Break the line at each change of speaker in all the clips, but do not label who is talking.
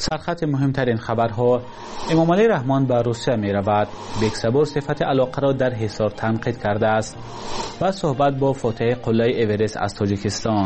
سرخط مهمترین خبرها: امام علی رحمان به روسیه می رود. بیکسبور صفت علاقه را در حصار تنقید کرده است. و صحبت با فاتح قله اورست از تاجیکستان.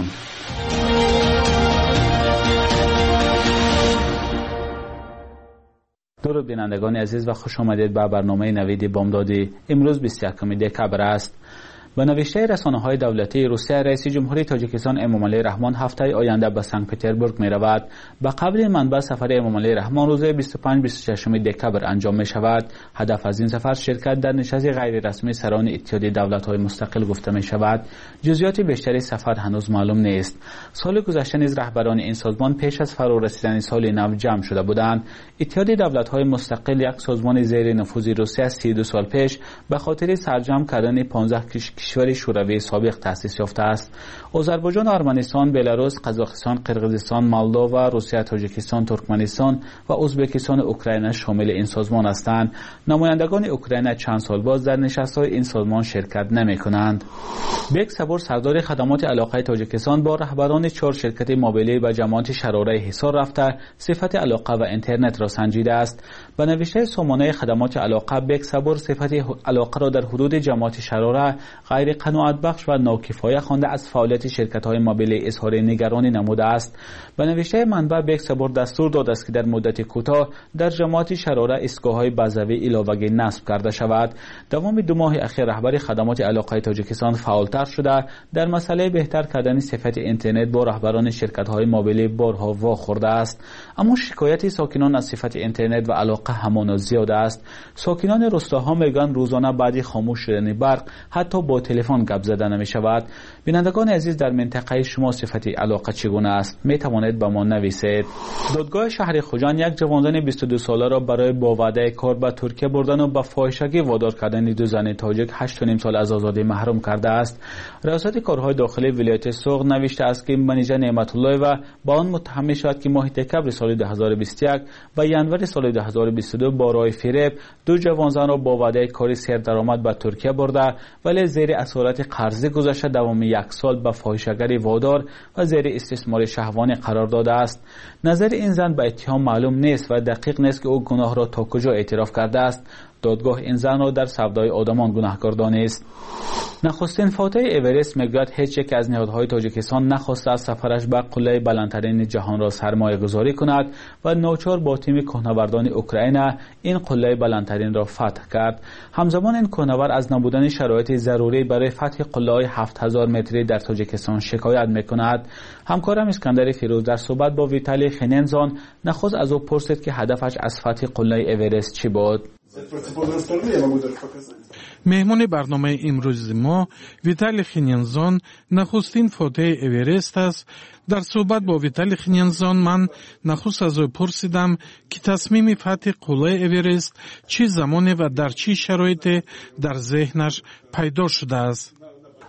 درود بینندگان عزیز و خوش آمدید به برنامه نوید بامدادی. امروز 21 دکبر است. به نوشته رسانه‌های دولتی روسیه، رئیس جمهوری تاجیکستان امام علی رحمان هفته آینده به سنت پترزبورگ می رود. به قبل منبع سفر امام علی رحمان روز 25-26 دکبر انجام می شود. هدف از این سفر شرکت در نشست غیر رسمی سران اتحادیه دولت‌های مستقل گفته می شود. جزئیات بیشتری سفر هنوز معلوم نیست. سال گذشته نیز رهبران این سازمان پیش از فرا رسیدن سال نو جمع شده بودند. اتحادیه دولت‌های مستقل یک سازمان زیر نفوذ روسیه 32 سال پیش به خاطر سرجم کردن 15 کشور شوروی سابق تأسیس یافته است. آذربایجان، ارمنستان، بلاروس، قزاقستان، قرقیزستان، مولداوا، روسیه، تاجیکستان، ترکمنستان و ازبکستان و اوکراین شامل این سازمان هستند. نمایندگان اوکراین چند سال باز در نشست‌های این سازمان شرکت نمی‌کنند. بیکسبور سردار خدمات علاقه تاجیکستان با رهبران 4 شرکت موبیلی و جماعت شراره حصار رفته صفت علاقه و اینترنت را سنجیده است. به نوشته سامانه خدمات علاقه، بیکسبور صفت علاقه را در حدود جماعت شراره غیر قناعت بخش و ناکفایه خوانده از فعالیت شرکت‌های موبیلی اظهار نگرانی نموده است. به نوشته منبع، بیکسبور دستور داده است که در مدت کوتاه در جماعت شراره ایستگاه‌های بازوی علاوگی نصب کرده شود. دوام 2 ماه اخیر رهبر خدمات علاقه تاجیکستان فعالتر شده در مسئله بهتر کردن صفت اینترنت با رهبران شرکت‌های موبیلی بارها واخورده است. اما شکایت ساکنان از صفت اینترنت و علاقه همان زیاد است. ساکنان روستاها میگن روزانه بعد خاموش شدن برق حتی با تلفن گپ زده نمی شود. بینندگان عزیز، در منطقه شما صفت علاقه چگونه است؟ می توانید با ما نویسید. دادگاه شهر خوجان یک جوانزن 22 ساله را برای با وعده کار به ترکیه بردن و به فاحشگی وادار کردن 2 زن تاجیک 8.5 سال از آزادی محروم کرده است. ریاست کارهای داخلی ولایت سوغ نوشته است که منیژه نعمت الله و با آن متهم شد که ماه دکبر سال 2021 و ینور سال 2022 با راه فریب 2 جوانزن را با وعده کاری سردرآمد به ترکیه برده، ولی زیر اسارت قرضی گذشته دوام 1 سال به فاحشگری وادار و زیر استثمار شهوانی قرار داده است. نظر این زن به اتهام معلوم نیست و دقیق نیست که او گناه را تا کجا اعتراف کرده است. دادگاه این زن را در سودای آدمان گناهکار دانست. نخستین فاتح اورست میگوید هیچ یک از نهادهای تاجیکستان نخواسته از سفرش به قله بلندترین جهان را سرمایه گذاری کند و ناچار با تیم کوهنوردان اوکراین این قله بلندترین را فتح کرد. همزمان این کوهنورد از نبودن شرایط ضروری برای فتح قله 7000 متری در تاجیکستان شکایت میکند. همکارم اسکندر فیروز در صحبت با ویتالی خنینزان نخست از او پرسید که هدفش از فتح قله اورست چی بود.
مهمان برنامه امروز ما ویتالی خنینزان نخستین فاتح اورست است. در صحبت با ویتالی خنینزان من نخست از او پرسیدم که تصمیم فتح قله اورست چه زمانی و در چه شرایطی در ذهنش پیدا شده است.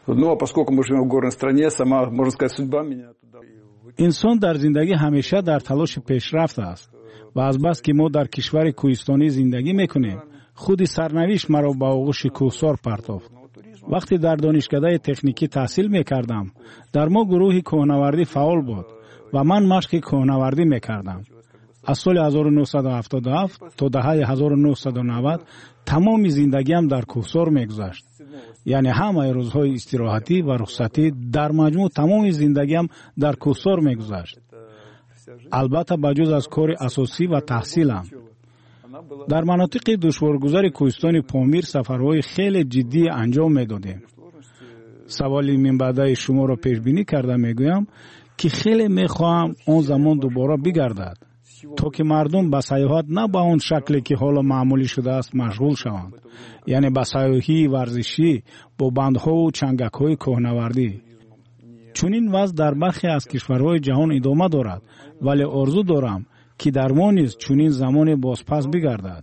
انسان در زندگی همیشه در تلاش پیشرفت است و از بس که ما در کشور کوهستانی زندگی میکنیم، خود سرنوشت مرا به آغوش کوهسار پرتافت. وقتی در دانشکده تکنیکی تحصیل میکردم، در ما گروه کوهنوردی فعال بود و من مشق کوهنوردی میکردم. از سال 1977 تا دهه 1990 تمام زندگیم در کوهسار میگذشت. یعنی همه روزهای استراحتی و رخصتی در مجموع تمام زندگیم در کوهسار میگذشت. البته بجز از کار اساسی و تحصیلم. در مناطق دشوارگذار کوهستان پامیر سفرهای خیلی جدی انجام میدادیم. سوالی من بعد شما را پیش بینی کرده میگویم که خیلی میخواهم آن زمان دوباره بگردد تا که مردم به سیاحت نه به آن شکلی که حالا معمولی شده است مشغول شوند، یعنی به سیاحی ورزشی با بندها و چنگک‌های کوهنوردی. چون این وضع در برخی از کشورهای جهان ادامه دارد، ولی آرزو دارم که در ما نیز چنین زمان بازپس بگردد.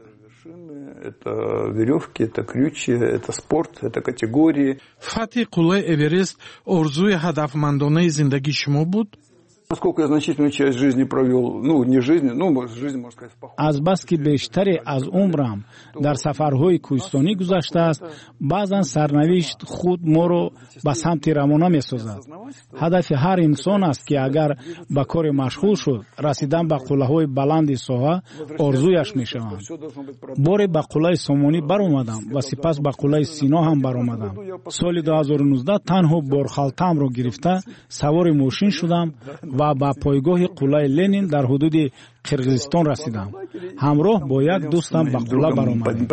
فتح قله اورست آرزوی هدفمندانه زندگی شما بود؟
аз баски бештаре аз умрам дар сафарҳои кӯҳистонӣ гузаштааст, баъзан сарнавишт худ моро ба самти равона месозад. ҳадафи ҳар инсон аст ки агар ба коре машғул шуд, расидан ба қуллаҳои баланди соҳа орзуяш мешаванд. боре ба қуллаи Сомонӣ баромадам ва сипас ба қуллаи Сино ҳам баромадам. соли 2019 танҳо борхалтаамро гирифта савори мошин шудам ва ба пойгоҳи қуллаи Ленин дар ҳудуди Қирғизистон расидам. ҳамроҳ бо як дӯстам ба қулла баромадем.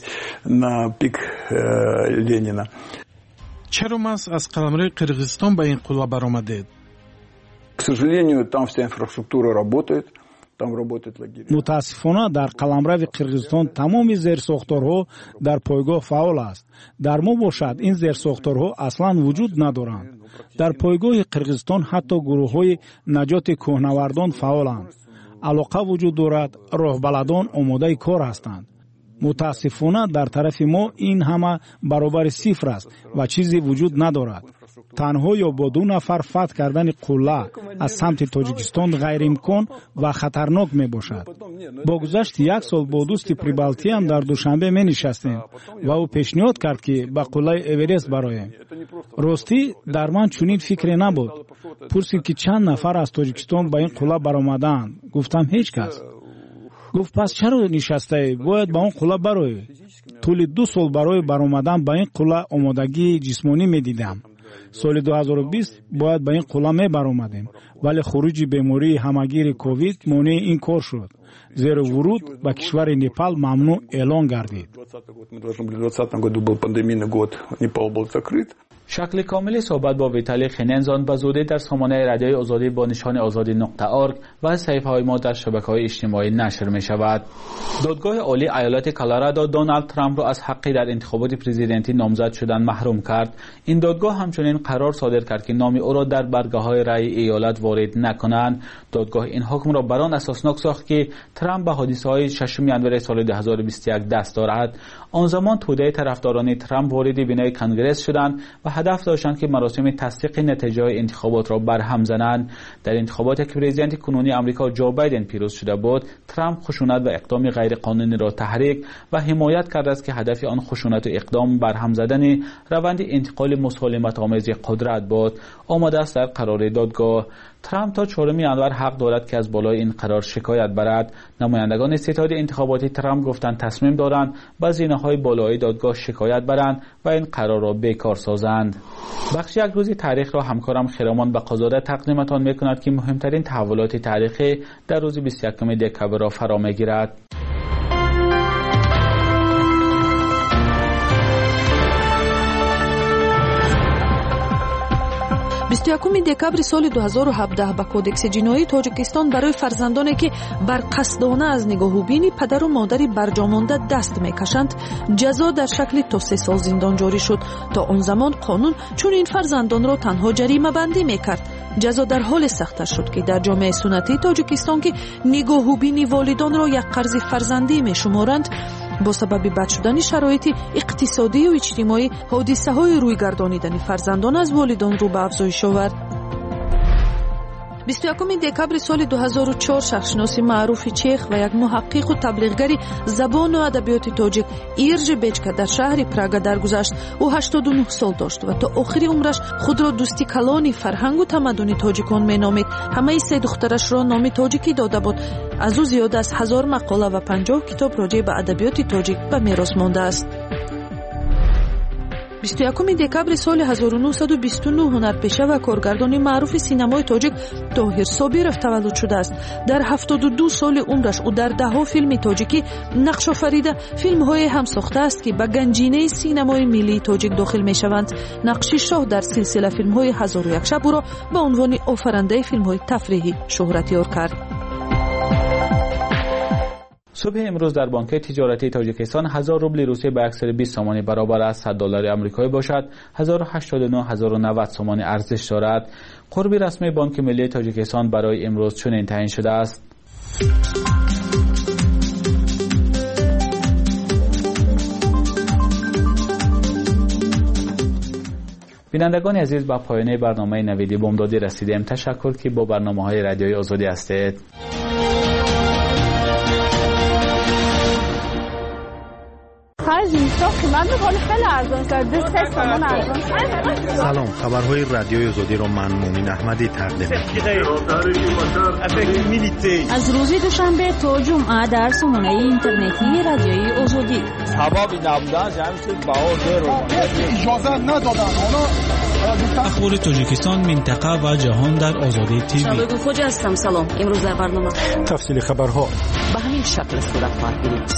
чаро мас аз қаламрои Қирғизистон ба ин қулла баромадед?
мутаассифона дар қаламрави Қирғизистон тамоми зерсохторҳо дар пойгоҳ фаъол аст. дар мо бошад ин зерсохторҳо аслан вуҷуд надоранд. дар пойгоҳи Қирғизистон ҳатто гурӯҳҳои наҷоти кӯҳнавардон фаъоланд. алоқа вуҷуд дорад, роҳбаладон омодаи кор ҳастанд. мутаассифона дар тарафи мо ин ҳама баробари сифр аст ва чизе вуҷуд надорад. танҳо ё бо 2 нафар фатҳ кардани қулла аз самти Тоҷикистон ғайриимкон ва хатарнок мебошад. бо гузашти 1 сол бо дӯсти Прибалтиям дар Душанбе менишастем ва ӯ пешниҳод кард ки ба қуллаи Эверест бароем. ростӣ дар ман чунин фикре набуд. пурсид ки чанд нафар аз Тоҷикистон ба ин қулла баромадаанд. гуфтам ҳеҷ кас. гуфт пас чаро нишастаӣ? бояд ба он қулла бароӣ. тӯли 2 сол барои баромадан ба ин қулла омодагии ҷисмонӣ медидам. соли 2020 бояд ба ин қулла мебаромадем, вале хуруҷи бемории ҳамагири ковид монеъи ин кор шуд, зеро вуруд ба кишвари Непал мамнӯъ эълон гардид.
شکل کامل صحبت با ویتالی خنینزان به زودی در سامانه رادیوی آزادی با نشان آزادی.org و صفحه‌های ما در شبکه‌های اجتماعی نشر می شود. دادگاه عالی ایالت کلرادو دونالد ترامپ را از حقی در انتخابات پرزیدنتی نامزد شدن محروم کرد. این دادگاه همچنین قرار صادر کرد که نام او را در برگه‌های رای ایالت وارد نکنند. دادگاه این حکم را بر آن اساسناک ساخت که ترامپ به حادثه‌های 6 ژانویه سال 2021 دست دارد. آن زمان توده طرفداران ترامپ وارد بینای کنگره شدند و هدف داشتند که مراسم تصدیق نتیجه انتخابات را برهم زنند. در انتخاباتی که پرزیدنت کنونی آمریکا جو بایدن پیروز شده بود، ترامپ خشونت و اقدام غیرقانونی را تحریک و حمایت کرده است که هدف آن خشونت و اقدام برهم زدن روند انتقال مسالمت آمیز قدرت بود. آمده است در قرار دادگاه ترامپ تا 4 ژانویه حق دارد که از بالای این قرار شکایت برد. نمایندگان ستاد انتخاباتی ترامپ گفتند تصمیم دارند به زینه‌های بالای دادگاه شکایت برند و این قرار را بیکار سازند. بخش یک روزی تاریخ را همکارم خرامان به قضاوت تقدیمتان می‌کند که مهمترین تحولات تاریخی در روز 21 دکامبر را فرا می‌گیرد.
21 декабри соли 2017 ба кодекси ҷиноии Тоҷикистон барои фарзандоне ки бар қасдона аз нигоҳубини падару модари барҷомонда даст мекашанд, ҷазо дар шакли то 3 сол зиндон ҷорӣ шуд. то он замон қонун чунин фарзандонро танҳо ҷаримабандӣ мекард. ҷазо дар ҳоле сахтар шуд ки дар ҷомеаи суннатии Тоҷикистон ки нигоҳубини волидонро як қарзи фарзандӣ мешуморанд, бо сабаби бад шудани шароити иқтисодию иҷтимоӣ ҳодисаҳои рӯйгардонидани фарзандон аз волидон рӯ ба афзоиш овард. 21 декабри соли 2004 шахсшиноси маъруфи чех ва як муҳаққиқу таблиғгари забону адабиёти тоҷик Иржи Бечка дар шаҳри Прага даргузашт. ӯ 89 сол дошт ва то охири умраш худро дӯсти калони фарҳангу тамаддуни тоҷикон меномид. ҳамаи 3 духтарашро номи тоҷикӣ дода буд. аз ӯ зиёда аз 1000 мақола ва 50 китоб роҷеъ ба адабиёти тоҷик ба мерос мондааст. 21 декабри соли 1929 ҳунарпеша ва коргардони маъруфи синамои тоҷик Тоҳир Собиров таваллуд шудааст. дар 72 соли умраш ӯ дар даҳо филми тоҷикӣ нақш офарида филмҳое ҳам сохтааст ки ба ганҷинаи синамои миллии тоҷик дохил мешаванд. нақши шоҳ дар силсила филмҳои 1001 шаб ӯро ба унвони офарандаи филмҳои тафриҳӣ шӯҳратёр кард.
صبح امروز در بانک تجارتی تاجیکستان 1000 روبل روسیه به 120 سومانی برابر از 100 دلار آمریکایی باشد 1089 سومانی ارزش دارد. قرب رسمی بانک ملی تاجیکستان برای امروز چنین تعیین شده است. بینندگان عزیز، با پایان برنامه نویدی بامدادی رسیدیم. تشکر که با برنامه‌های رادیوی آزادی هستید.
سلام، خبرهای رادیوی آزادی را من مومن احمدی تقدیم می‌کنم.
از روز دوشنبه تا جمعه در سامانه اینترنتی رادیوی آزادی.
سبب نبودن جمعیت باور رو اجازه ندادن.
اخبار تاجیکستان، منطقه و جهان در آزادی تیوی.
شباب خوش هستم. سلام. امروز در برنامه
تفصیل خبرها
به همین شکل صورت خواهد گرفت.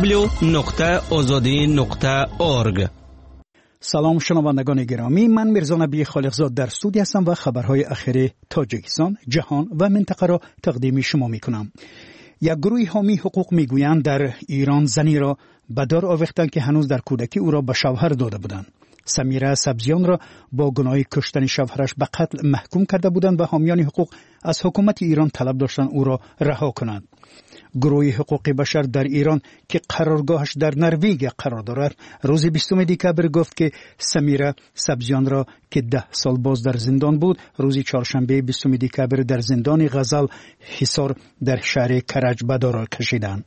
www.azadi.org.
سلام شنوندگان گرامی، من میرزا نبی خالقزاد در استودیو هستم و خبرهای اخیر تاجیکستان، جهان و منطقه را تقدیم شما میکنم. یک گروه حامی حقوق میگویند در ایران زنی را به دار آویختند که هنوز در کودکی او را به شوهر داده بودند. سمیره سبزیان را با گناه کشتن شوهرش به قتل محکوم کرده بودند و حامیان حقوق از حکومت ایران طلب داشتند او را رها کنند. گروه حقوق بشر در ایران که قرارگاهش در نروژ قرار دارد، روز 20 دکبر گفت که سمیره سبزیان را که 10 سال باز در زندان بود، روز چهارشنبه 20 دکبر در زندان غزل حصار در شهر کرج به دار کشیدند.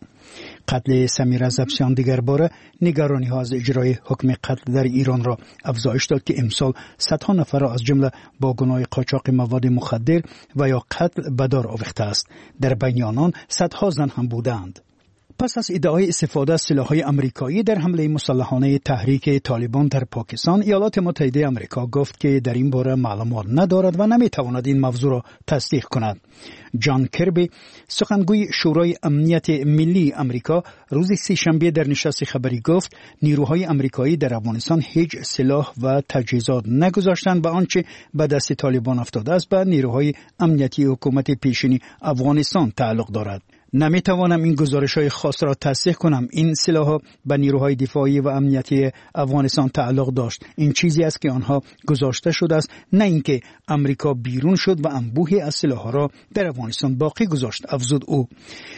قتل سمیره سبزیان دیگر باره نگرانی ها از اجرای حکم قتل در ایران را افزایش داد که امسال صدها نفر را از جمله با گناه قاچاق مواد مخدر و یا قتل به دار آویخته است. در بین آنان صدها زن هم بودند. پس از ادعای استفاده از سلاح‌های آمریکایی در حمله مسلحانه تحریک طالبان در پاکستان، ایالات متحده آمریکا گفت که در این باره معلومات ندارد و نمی‌تواند این موضوع را تصدیق کند. جان کربی، سخنگوی شورای امنیت ملی آمریکا، روز سه‌شنبه در نشست خبری گفت نیروهای آمریکایی در افغانستان هیچ سلاح و تجهیزات نگذاشتند و آنچه به دست طالبان افتاده است به نیروهای امنیتی حکومت پیشین افغانستان تعلق دارد. نمیتوانم این گزارش‌های خاص را تصحیح کنم. این سلاح‌ها به نیروهای دفاعی و امنیتی افغانستان تعلق داشت. این چیزی است که آنها گذاشته شده است، نه اینکه آمریکا بیرون شد و انبوهی از سلاح‌ها را در افغانستان باقی گذاشت، افزود او.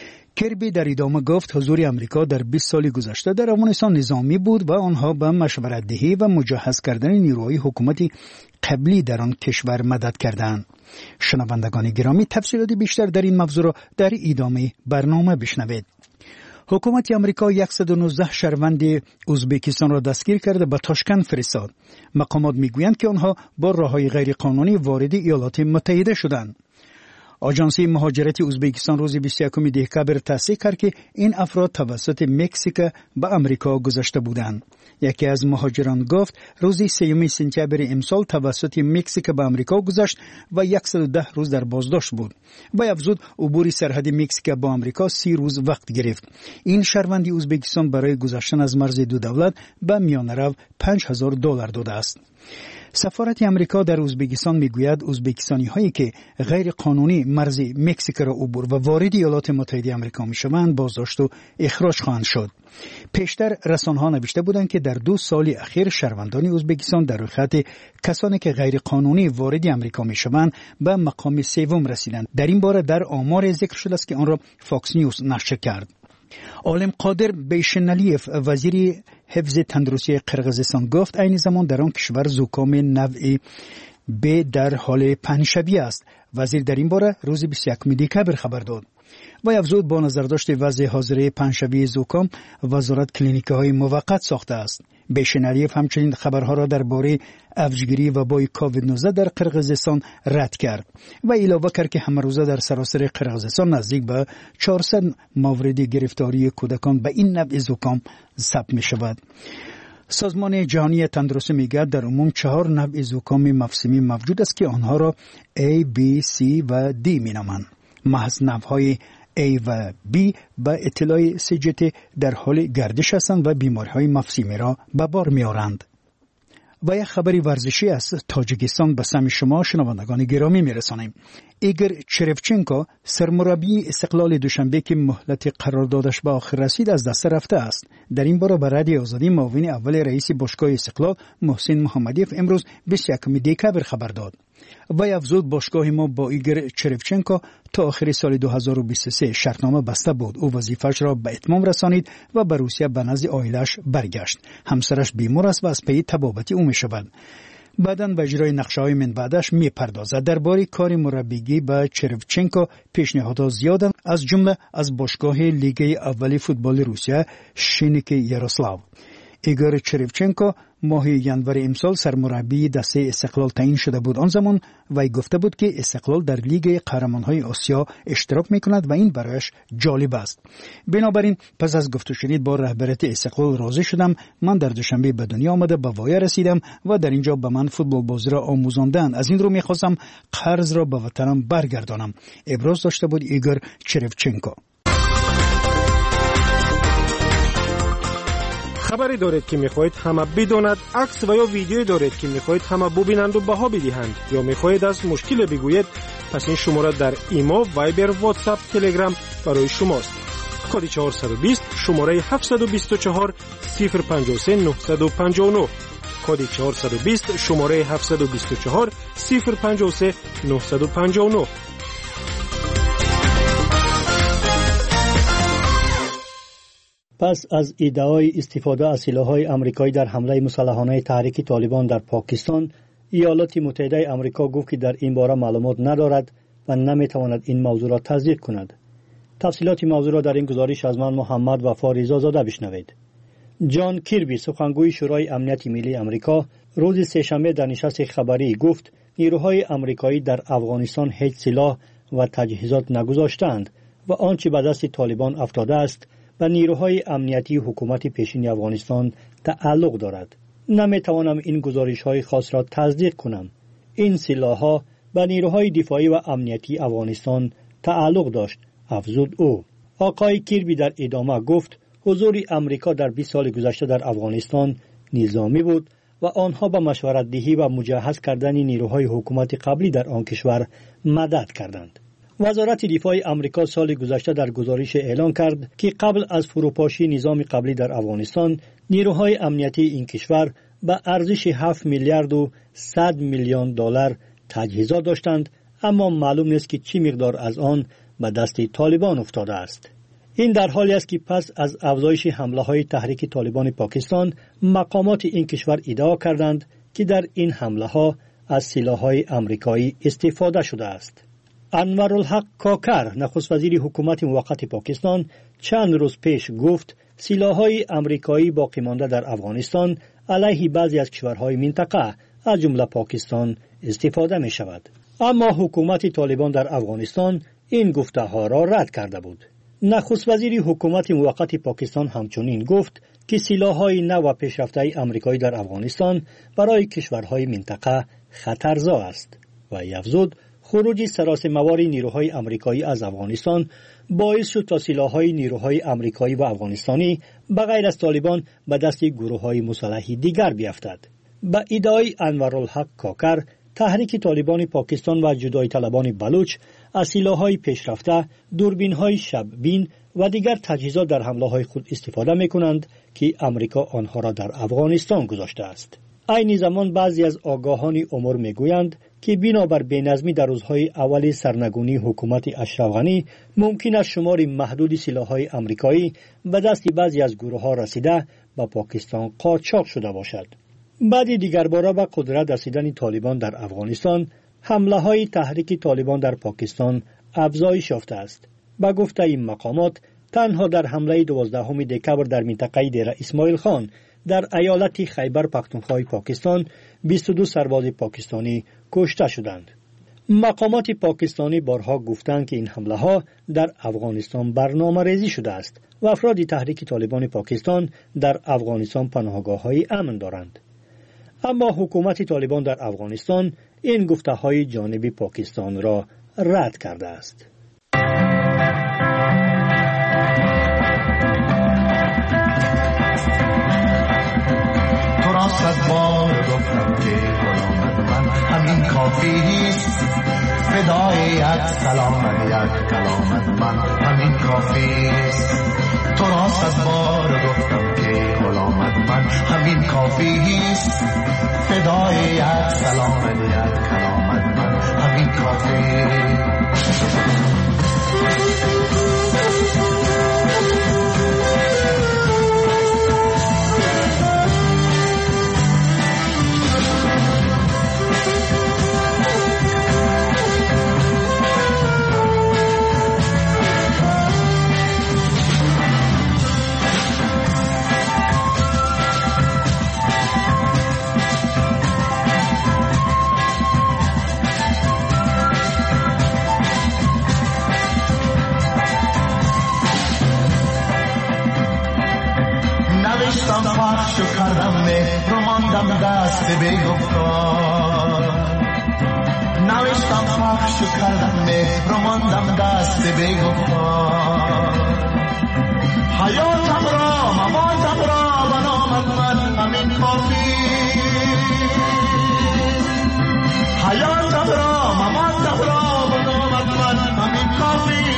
کربی در ادامه گفت حضور آمریکا در 20 سال گذشته در افغانستان نظامی بود و آنها به مشورت دهی و مجهز کردن نیروهای حکومتی قبلی در آن کشور مدد کردند. شنوندگان گرامی، تفصیلات بیشتر در این موضوع را در ادامه برنامه بشنوید. حکومت آمریکا 119 شهروند ازبکستان را دستگیر کرده به تاشکند فرستاد. مقامات میگویند که آنها با راههای غیر قانونی وارد ایالات متحده شدند. آژانس مهاجرت ازبکستان روز 21 دکبر تصدیق کرد که این افراد توسط مکزیک به آمریکا گذشته بودند. یکی از مهاجران گفت روز 3 سپتامبر امسال توسط مکزیک به آمریکا گذشت و 110 روز در بازداشت بود. و افزود عبور سرحد مکزیک با آمریکا 30 روز وقت گرفت. این شهروند ازبکستان برای گذشتن از مرز دو دولت به میانه رو $5000 داده است. سفارت آمریکا در ازبکستان میگوید ازبکستانی هایی که غیر قانونی مرز مکزیک را عبور و وارد ایالات متحده آمریکا میشوند بازداشت و اخراج خواهند شد. پیشتر رسانه‌ها نوشته بودند که در 2 سال اخیر شهروندان ازبکستان در خط کسانی که غیر قانونی وارد آمریکا میشوند به مقام سوم رسیدند. در این باره در آمار ذکر شده است که آن را فاکس نیوز نشر کرد. عالم قادر بیشنالیف، وزیر حفظ تندرستی قرقیزستان گفت این زمان در آن کشور زکام نوع ب در حال پهنشبی است. وزیر در این باره روز 21 دکبر خبر داد. و افزود با نظر داشت وضع حاضره پنجشنبه زکام وزارت کلینیک‌های موقت ساخته است. بیشنالیف همچنین خبرها را درباره افزایش وبای کووید 19 در قرقیزستان رد کرد و علاوه کرد که همه روزه در سراسر قرقیزستان نزدیک به 400 مورد گرفتاری کودکان به این نوع زکام ثبت می شود. سازمان جهانی تندرستی میگوید در عموم 4 نوع زکام موسمی موجود است که آنها را A, B, C و D مینامند. محض نوع‌های A و B با اطلاع CGT در حال گردش هستند و بیماری‌های موسمی را به بار می‌آورند. و یک خبری ورزشی از تاجیکستان به سمع شما شنوندگان گرامی می‌رسانیم. ایگور چرفچنکو، سرمربی استقلال دوشنبه که مهلت قراردادش به آخر رسید، از دست رفته است. در این باره به رادیو آزادی معاون اول رئیس باشگاه استقلال محسن محمدیف امروز 21 دکبر خبر داد. و افزود باشگاه ما با ایگور چرفچنکو تا آخر سال 2023 شرطنامه بسته بود. او وظیفه‌اش را به اتمام رسانید و به روسیه به نزد عائله‌اش برگشت. همسرش بیمار است و از پی طبابتی او می‌شود. بعداً به اجرای نقشه‌های من بعدش می‌پردازد. درباره کار مربیگری به چروفچنکو پیشنهادات زیاد از جمله از باشگاه لیگ اول فوتبال روسیه شینیک یاروسلاو. ایگور چروفچنکو ماه ژانویه امسال سرمربی دسته استقلال تعیین شده بود. آن زمان وی گفته بود که استقلال در لیگ قهرمان‌های آسیا اشتراک می‌کند و این برایش جالب است. بنابراین پس از گفت و شنید با رهبریت استقلال راضی شدم. من در دوشنبه به دنیا آمده به وایه رسیدم و در اینجا به من فوتبال بازی را آموزاندند. از این رو می‌خواستم قرض را به وطنم برگردانم. ابراز داشته بود ایگور چروفچنکو.
خبری دارید که میخواهید همه بداند، عکس و یا ویدیویی دارید که میخواهید همه ببینند و بها بدهند، یا میخواهید از مشکل بگویید، پس این شماره در ایمو، وایبر، واتساپ، تلگرام برای شماست. کد 420 شماره 724 053 959. کد 420 شماره 724 053 959.
پس از ادعای استفاده از سلاح‌های آمریکایی در حمله مسلحانه تحریک طالبان در پاکستان، ایالات متحده آمریکا گفت که در این باره معلومات ندارد و نمی‌تواند این موضوع را تصدیق کند. تفصیلات موضوع را در این گزارش از من محمد وفا رضا زاده بشنوید. جان کیربی سخنگوی شورای امنیت ملی آمریکا روز سه‌شنبه در نشست خبری گفت نیروهای آمریکایی در افغانستان هیچ سلاح و تجهیزات نگذاشتند و آنچه به دست طالبان افتاده است و نیروهای امنیتی حکومت پیشین افغانستان تعلق دارد. نمیتوانم این گزارش‌های خاص را تصدیق کنم. این سلاح‌ها به نیروهای دفاعی و امنیتی افغانستان تعلق داشت، افزود او. آقای کیربی در ادامه گفت حضور امریکا در 20 سال گذشته در افغانستان نظامی بود و آنها با مشورت دهی و مجهز کردن نیروهای حکومت قبلی در آن کشور مدد کردند. وزارت دفاع آمریکا سال گذشته در گزارش اعلام کرد که قبل از فروپاشی نظام قبلی در افغانستان، نیروهای امنیتی این کشور به ارزش 7 میلیارد و 100 میلیون دلار تجهیزات داشتند، اما معلوم نیست که چه مقدار از آن به دست طالبان افتاده است. این در حالی است که پس از افزایش حمله‌های تحریک طالبان پاکستان، مقامات این کشور ادعا کردند که در این حمله‌ها از سلاح‌های آمریکایی استفاده شده است. انورالحق کاکر نخست وزیر حکومت موقت پاکستان چند روز پیش گفت سلاح‌های آمریکایی باقی مانده در افغانستان علیه بعضی از کشورهای منطقه از جمله پاکستان استفاده می شود. اما حکومت طالبان در افغانستان این گفته‌ها را رد کرده بود. نخست وزیر حکومت موقت پاکستان همچنین گفت که سلاح‌های نو و پیشرفته آمریکایی در افغانستان برای کشورهای منطقه خطرزا است و افزود خروج سراسیمه‌وار نیروهای آمریکایی از افغانستان باعث شد تا سلاح‌های نیروهای آمریکایی و افغانستانی بغیر از طالبان به دست گروه‌های مسلح دیگر بیفتد. با ادعای انورالحق کاکر، تحریک طالبان پاکستان و جدایی طلبان بلوچ از سلاح‌های پیشرفته، دوربین‌های شب‌بین و دیگر تجهیزات در حمله‌های خود استفاده می‌کنند که آمریکا آنها را در افغانستان گذاشته است. عین زمان بعضی از آگاهان امور می‌گویند که بنابر بی‌نظمی در روزهای اول سرنگونی حکومت اشرف غنی ممکن است شمار محدود سلاح‌های آمریکایی به دست بعضی از گروه‌ها رسیده به پاکستان قاچاق شده باشد. بعد دیگر باره به قدرت رسیدن طالبان در افغانستان، حمله‌های تحریک طالبان در پاکستان افزایش یافته است. به گفته این مقامات، تنها در حمله 12 دکبر در منطقه دیر اسماعیل خان در ایالت خیبر پختونخوا پاکستان 22 سرباز پاکستانی کشته شدند. مقامات پاکستانی بارها گفتند که این حمله ها در افغانستان برنامه‌ریزی شده است و افراد تحریک طالبان پاکستان در افغانستان پناهگاه‌های امن دارند. اما حکومت طالبان در افغانستان این گفته‌های جانب پاکستان را رد کرده است.
صد بار گفتم که غلامت من همین کافیست، فدای یک سلام یک کلامت من همین کافیست. تو را صد بار گفتم که غلامت من همین کافیست، فدای یک سلام یک کلامت من همین کافیست. نوشتم پخش و کردم مهر و ماندم دست بیگفتار نوشتم پخش و کردم مهر و ماندم دست بیگفتار حیاتم را مماتم را بنامد من همین کافی حیاتم را مماتم را بنامد من همین کافی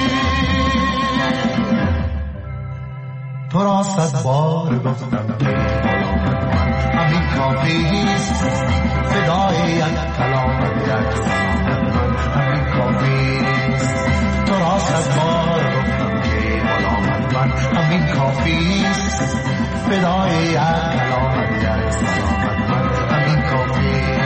تو را 100 بار گفتم که غلامت من همین کافیست فدای یک کلامت یک سلامت من همین کافیست تو را 100 بار گفتم که غلامت من همین کافیست فدای یک کلامت یک سلامت من همین کافیست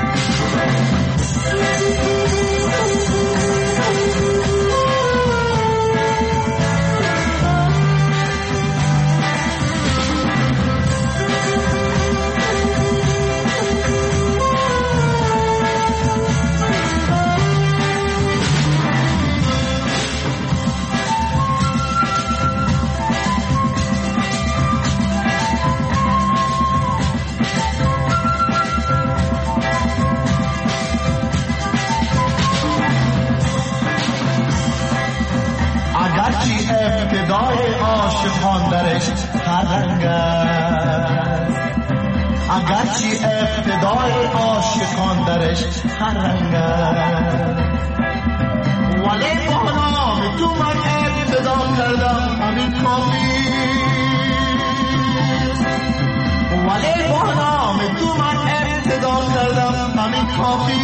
ابتدای عاشقان درش هر رنگ است اگرچه ابتدای عاشقان درش هر رنگ است ولی با نام تو من ابتدا کردم همین کافی ولی با نام تو من ابتدا کردم همین کافی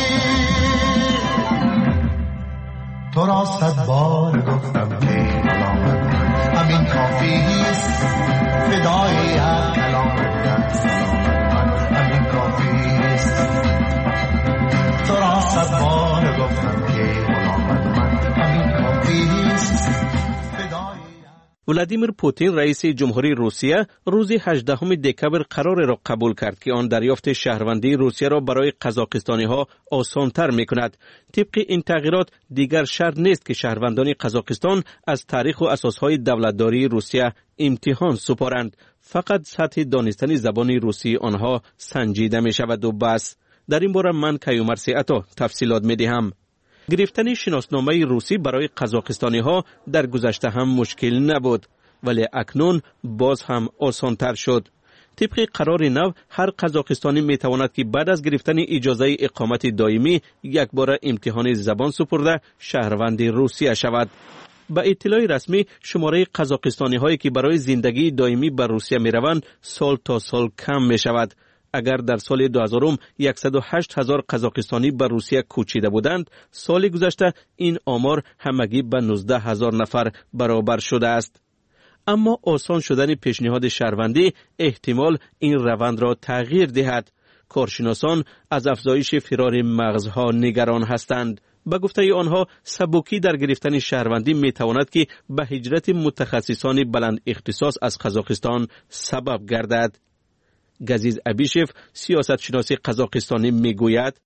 تو را 100 بار گفتم که غلامت من همین کافیست فدای یک کلامت یک سلامت من همین کافیست تو را 100 بار گفتم که غلامت من همین کافیست
ولادیمیر پوتین رئیس جمهوری روسیه روز 18 دکبر قرار را قبول کرد که آن دریافت شهروندی روسیه را برای قزاقستانی ها آسان‌تر می‌کند. طبق این تغییرات دیگر شرط نیست که شهروندان قزاقستان از تاریخ و اساسهای دولتداری روسیه امتحان سپارند. فقط سطح دانستن زبان روسی آنها سنجیده می‌شود و بس. در این باره من کیومرثی عطا تفصیلات می‌دهم. گرفتن شناسنامه روسی برای قزاقستانی ها در گذشته هم مشکل نبود ولی اکنون باز هم آسان‌تر شد. طبق قرار نو هر قزاقستانی می تواند که بعد از گرفتن اجازه اقامت دائمی یک بار امتحان زبان سپرده شهروند روسیه شود. با اطلاع رسمی شماره قزاقستانی هایی که برای زندگی دائمی به روسیه می روند سال تا سال کم می شود. اگر در سال 2000 108,000 قزاقستانی به روسیه کوچیده بودند، سال گذشته این آمار همگی به 19,000 نفر برابر شده است. اما آسان شدن پیشنهاد شهروندی احتمال این روند را تغییر دهد. کارشناسان از افزایش فرار مغزها نگران هستند. به گفته آنها سبکی در گرفتن شهروندی می تواند که به هجرت متخصصان بلند اختصاص از قزاقستان سبب گردد. گزیز ابیشف سیاست شناس قزاقستانی میگوید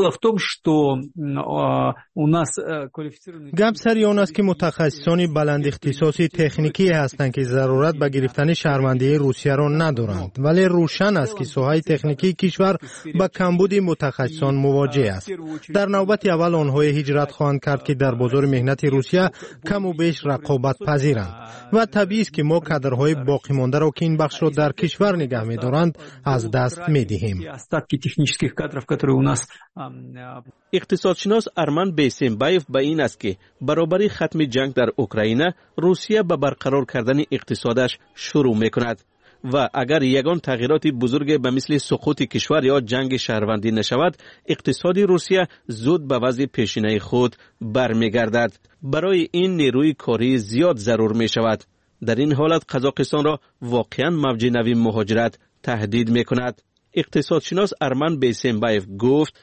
گپ سر آن است که متخصصان بلند اختصاصی تکنیکی هستند که ضرورت به گرفتن شهروندی روسیه را ندارند، ولی روشن است که ساحه تکنیکی کشور با کمبود متخصصان مواجه است. در نوبت اول آنها هجرت خواهند کرد که در بازار مهنت روسیه کم و بیش رقابت پذیرند و طبیعی است که ما کادرهای باقی مانده را که این بخش را در کشور نگه می‌دارند از دست می‌دهیم.
اقتصادشناس ارمن بیسمبایف به این است که برابر ختم جنگ در اوکراین روسیه به برقرار کردن اقتصادش شروع می‌کند و اگر یگان تغییرات بزرگ به مثل سقوط کشور یا جنگ شهروندی نشود، اقتصاد روسیه زود به وضع پیشینه خود برمیگردد. برای این نیروی کاری زیاد ضرور می شود. در این حالت قزاقستان را واقعا موج نوی مهاجرت تهدید می کند. اقتصادشناس ارمن بیسمبایف گفت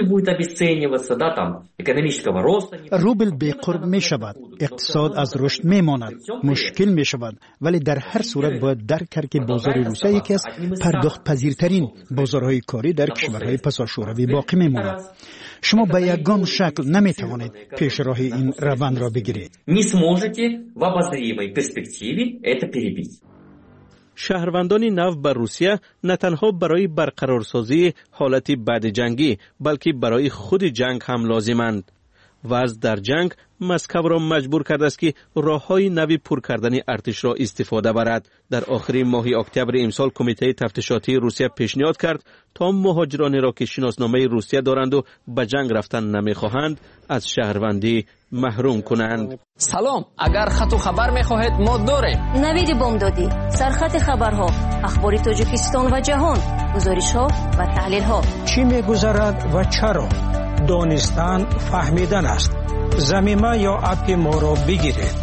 روبل بی‌قرب می شود، اقتصاد از رشد می ماند، مشکل می شود، ولی در هر صورت باید درک کرد که بازار روسیه یکی از پرداخت پذیرترین بازارهای کاری در کشورهای پساشوروی باقی می ماند. شما به یگان شکل نمی توانید پیش راه این روند را بگیرید.
شهروندان نو بر روسیه نه تنها برای برقرارسازی حالت بعد جنگی بلکه برای خود جنگ هم لازمند. وضع در جنگ مسکو را مجبور کرده است که راه‌های نوی پر کردن ارتش را استفاده برد. در آخرین ماه اکتبر امسال کمیته تفتیشاتی روسیه پیشنهاد کرد تا مهاجرانی را که شناسنامه روسیه دارند و به جنگ رفتن نمی‌خواهند از شهروندی محروم کنند.
سلام، اگر خط و خبر می‌خواهید ما داریم.
نوید بامدادی، سرخط خبرها، اخبار تاجیکستان و جهان، گزارش‌ها و تحلیل‌ها.
چی می‌گذرد و چرا؟ دانستن فهمیدن است. زمینه یا اپ ما را بگیرید.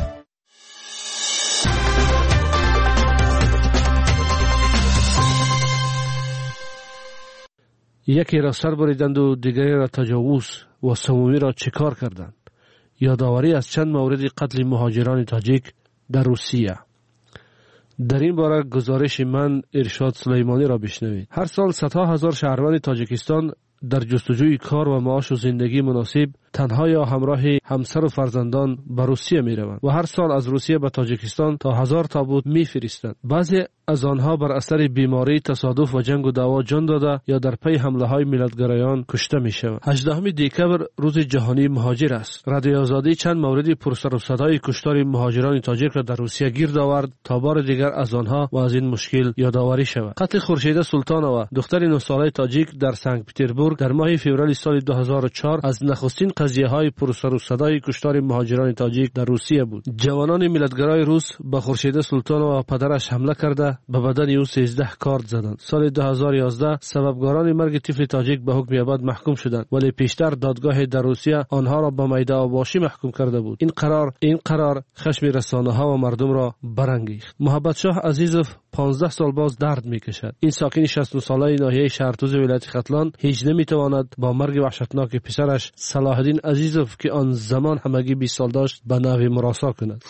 یکی را سر بریدند و دیگری را تجاوز و سومی را چکار کردند. یادآوری از چند مورد قتل مهاجران تاجیک در روسیه. در این باره گزارش من ارشاد سلیمانی را بشنوید. هر سال صدها هزار شهروند تاجیکستان در جستجوی کار و معاش و زندگی مناسب تنها یا همراه همسر و فرزندان به روسیه می روند و هر سال از روسیه به تاجیکستان تا 1000 تابوت می فرستند. بعضی از آنها بر اثر بیماری، تصادف و جنگ و دعوا جان داده یا در پی حمله های ملتگرایان کشته می شوند. 18 دکبر روز جهانی مهاجر است. رادیو آزادی چند مورد پرسر و صدای کشتار مهاجران تاجیک را در روسیه گیر آورد تا بار دیگر از آنها و از این مشکل یادآوری شود. قتل خورشیده سلطانова دختر 9 ساله تاجیک در سنت پترزبورگ در ماه فوریه سال 2004 از نخستین قضیه های پرسر و صدای کشتار مهاجران تاجیک در روسیه بود. جوانان ملتگرای روس به خورشیده سلطانова و پدرش حمله کرده به بدن او 13 کارد زدند. سال 2011 سببگاران مرگ طفل تاجیک به حکم ابد محکوم شدند ولی پیشتر دادگاه در روسیه آنها را به میده آباشی محکوم کرده بود. این قرار خشم رسانه ها و مردم را برانگیخت. محبت شاه عزیزوف 15 سال باز درد میکشد. این ساکن 60 ساله ناحیه شهرتوز ولایت ختلان هیچ نمیتواند با مرگ وحشتناک پسرش صلاح الدین عزیزوف که آن زمان همگی 20 سال داشت به نحوی مراسا کند.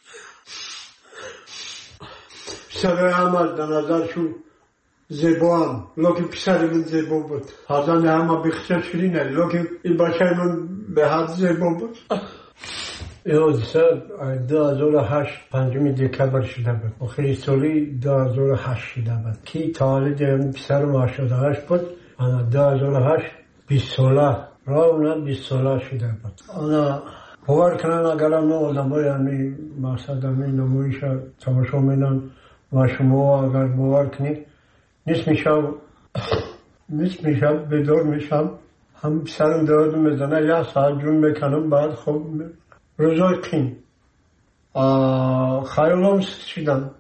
پسر همه در نظرشون زیبا هم لیکن پسر من زیبا بود. حضان همه بخشش شدی نه لیکن این بچه من به حد زیبا بود. این حادثه 2008 5 دکبر شده بود. آخری سالی 2008 شده بود که تولد پسر ما 18 بود. انا 2008 20 ساله راونا 20 ساله شده بود. انا باور کنن اگر ما آدمای همی مقصد همی نمایش تماشا میدن و شما اگر باور کنید نیست میشم بیدار میشم هم سرم درد میزنه 1 ساعت جون میکنم بعد خب روزای قیم خیالام شدن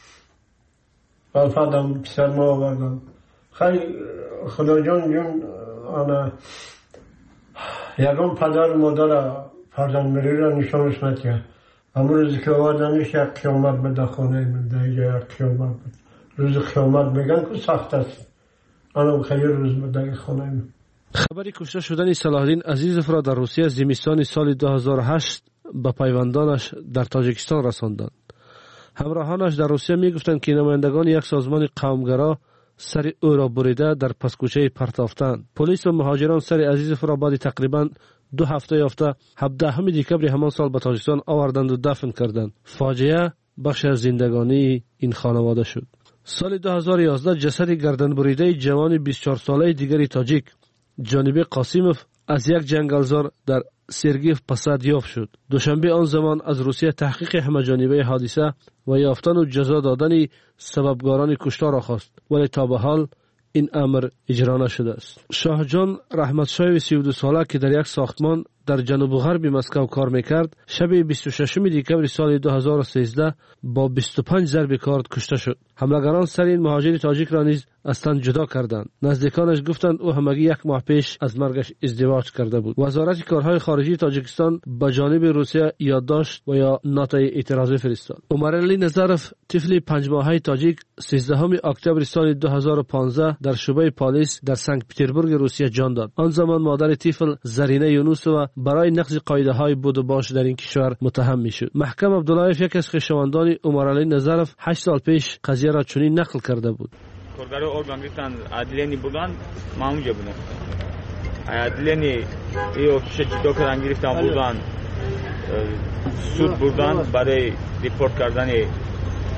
فردم پسر ما آوردم خیلی خدا جون آنه یکم پدر مادر فرزند مری را نشانش نتیه اما روزی که آوردنش یک قیامت به دخانه من یک قیامت بود. روز قیامت میگن که سخت است انا خیلی روز به خانه من.
خبری کشته شدن صلاح الدین عزیزوف را در روسیه زمستان سال 2008 به پیوندانش در تاجیکستان رساندند. همراهانش در روسیه میگفتند که نمایندگان یک سازمان قومگرا سر او را بریده در پسکوچه پرتافتند. پلیس و مهاجران سر عزیزوف را بعد تقریبا 2 هفته یافته 17 دکبر همان سال به تاجیکستان آوردند و دفن کردند. فاجعه بخش از زندگانی این خانواده شد. سال 2011 جسد گردن بریده جوان 24 ساله دیگری تاجیک جانبی قاسیموف از یک جنگلزار در سرگیف پسد یافت شد. دوشنبه آن زمان از روسیه تحقیق همه جانبه حادثه و یافتن و جزا دادن سببگاران کشتار را خواست ولی تا به حال این امر اجرا نشده است. شاه جان رحمتشاه 32 ساله که در یک ساختمان در جنوب غرب مسکو کار میکرد شب 26 دکبر سال 2013 با 25 ضرب کارد کشته شد. حملگران سر این مهاجر تاجیک را نیز از تن جدا کردند. نزدیکانش گفتند او همگی 1 ماه پیش از مرگش ازدواج کرده بود. وزارت کارهای خارجی تاجیکستان به جانب روسیه یادداشت و یا نوتای اعتراضی فرستاد. عمرعلی نظرف طفل 5 ماهه تاجیک 13 اکتبر سال 2015 در شعبه پلیس در سنت پترزبورگ روسیه جان داد. آن زمان مادر طفل زرینه یونوسووا برای نقض قاعده های بود و باش در این کشور متهم میشد. محکم عبداللهیف یک از خویشاوندان عمرعلی نظرف 8 سال پیش قضیه را چنین نقل کرده بود.
کارگرای ارگان گفتن عدلیانی بودن ما اونجا بودم. عدلیانی ایو جدا کردن گرفتن بودن سود بودن برای ریپورت کردن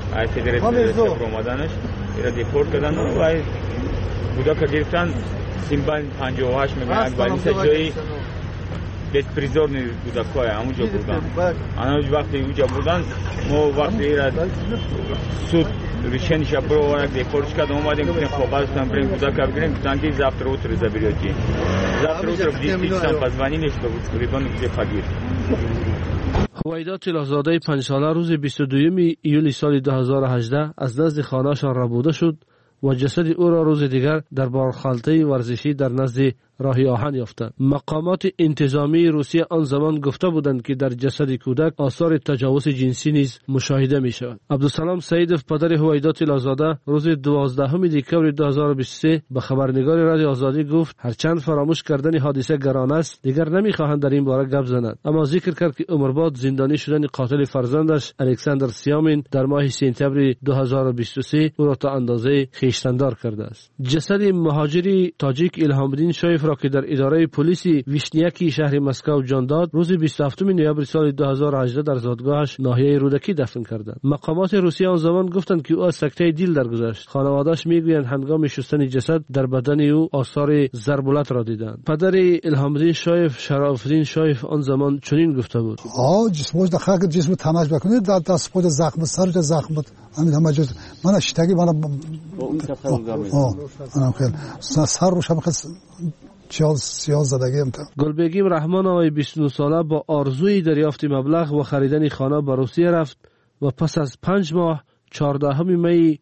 ای فدراسیون اومدنش ایرا دیپورت کردن و کودک گرفتن سیمبان 58 میلیون بالینسا جایی بسپریزورنی کودکای همونجا بودن. آنها وقتی اونجا بودن ما وقتی ایرا سود ریشن شبرو ورق دیپورت کرد اومدیم که خب باستم بریم کودک بگیریم تانکی завтра утро заберете. завтра утро в 10 часам позвонили, что ребенок где погиб.
هویدا طلازاده 5 ساله روز 22 ایول سال 2018 از نزد خانه‌شان ربوده شد و جسد او را روز دیگر در بارخالطه ورزشی در نزد راهی آهن یافتند. مقامات انتظامی روسیه آن زمان گفته بودند که در جسد کودک آثار تجاوز جنسی نیز مشاهده می شود. عبدالسلام سعیدов پدر هویدا طلازاده روز 12 دکبر 2023 به خبرنگار رادیو آزادی گفت هرچند فراموش کردن حادثه گران است دیگر نمیخواهند در این باره گپ زنند، اما ذکر کرد که عمرباد زندانی شدن قاتل فرزندش الکساندر سیامین در ماه سپتامبر 2023 او را تا اندازه خویشتندار کرده است. جسد مهاجری تاجیک الهام‌الدین شایف را که در اداره پلیس ویشنیکی شهر مسکو جان داد روز 27 نوامبر سال 2018 در زادگاهش ناحیه رودکی دفن کردند. مقامات روسیه آن زمان گفتند که او از سکته دل درگذشت. خانواده‌اش میگویند هنگام شستن جسد در بدن او آثار ضربالت را دیدند. پدر الهام‌الدین شایف شراف‌الدین شایف آن زمان چنین گفته بود:
جسمش داخل جسم تماش بکنید دست پود زخم سر زخم همین همه جز من اشتگی من انا خیلی سر روش هم سیاه زدگی
گلبگیم رحمان آقای 29 ساله با آرزوی دریافت مبلغ و خریدن خانه به روسیه رفت و پس از 5 ماه 14 می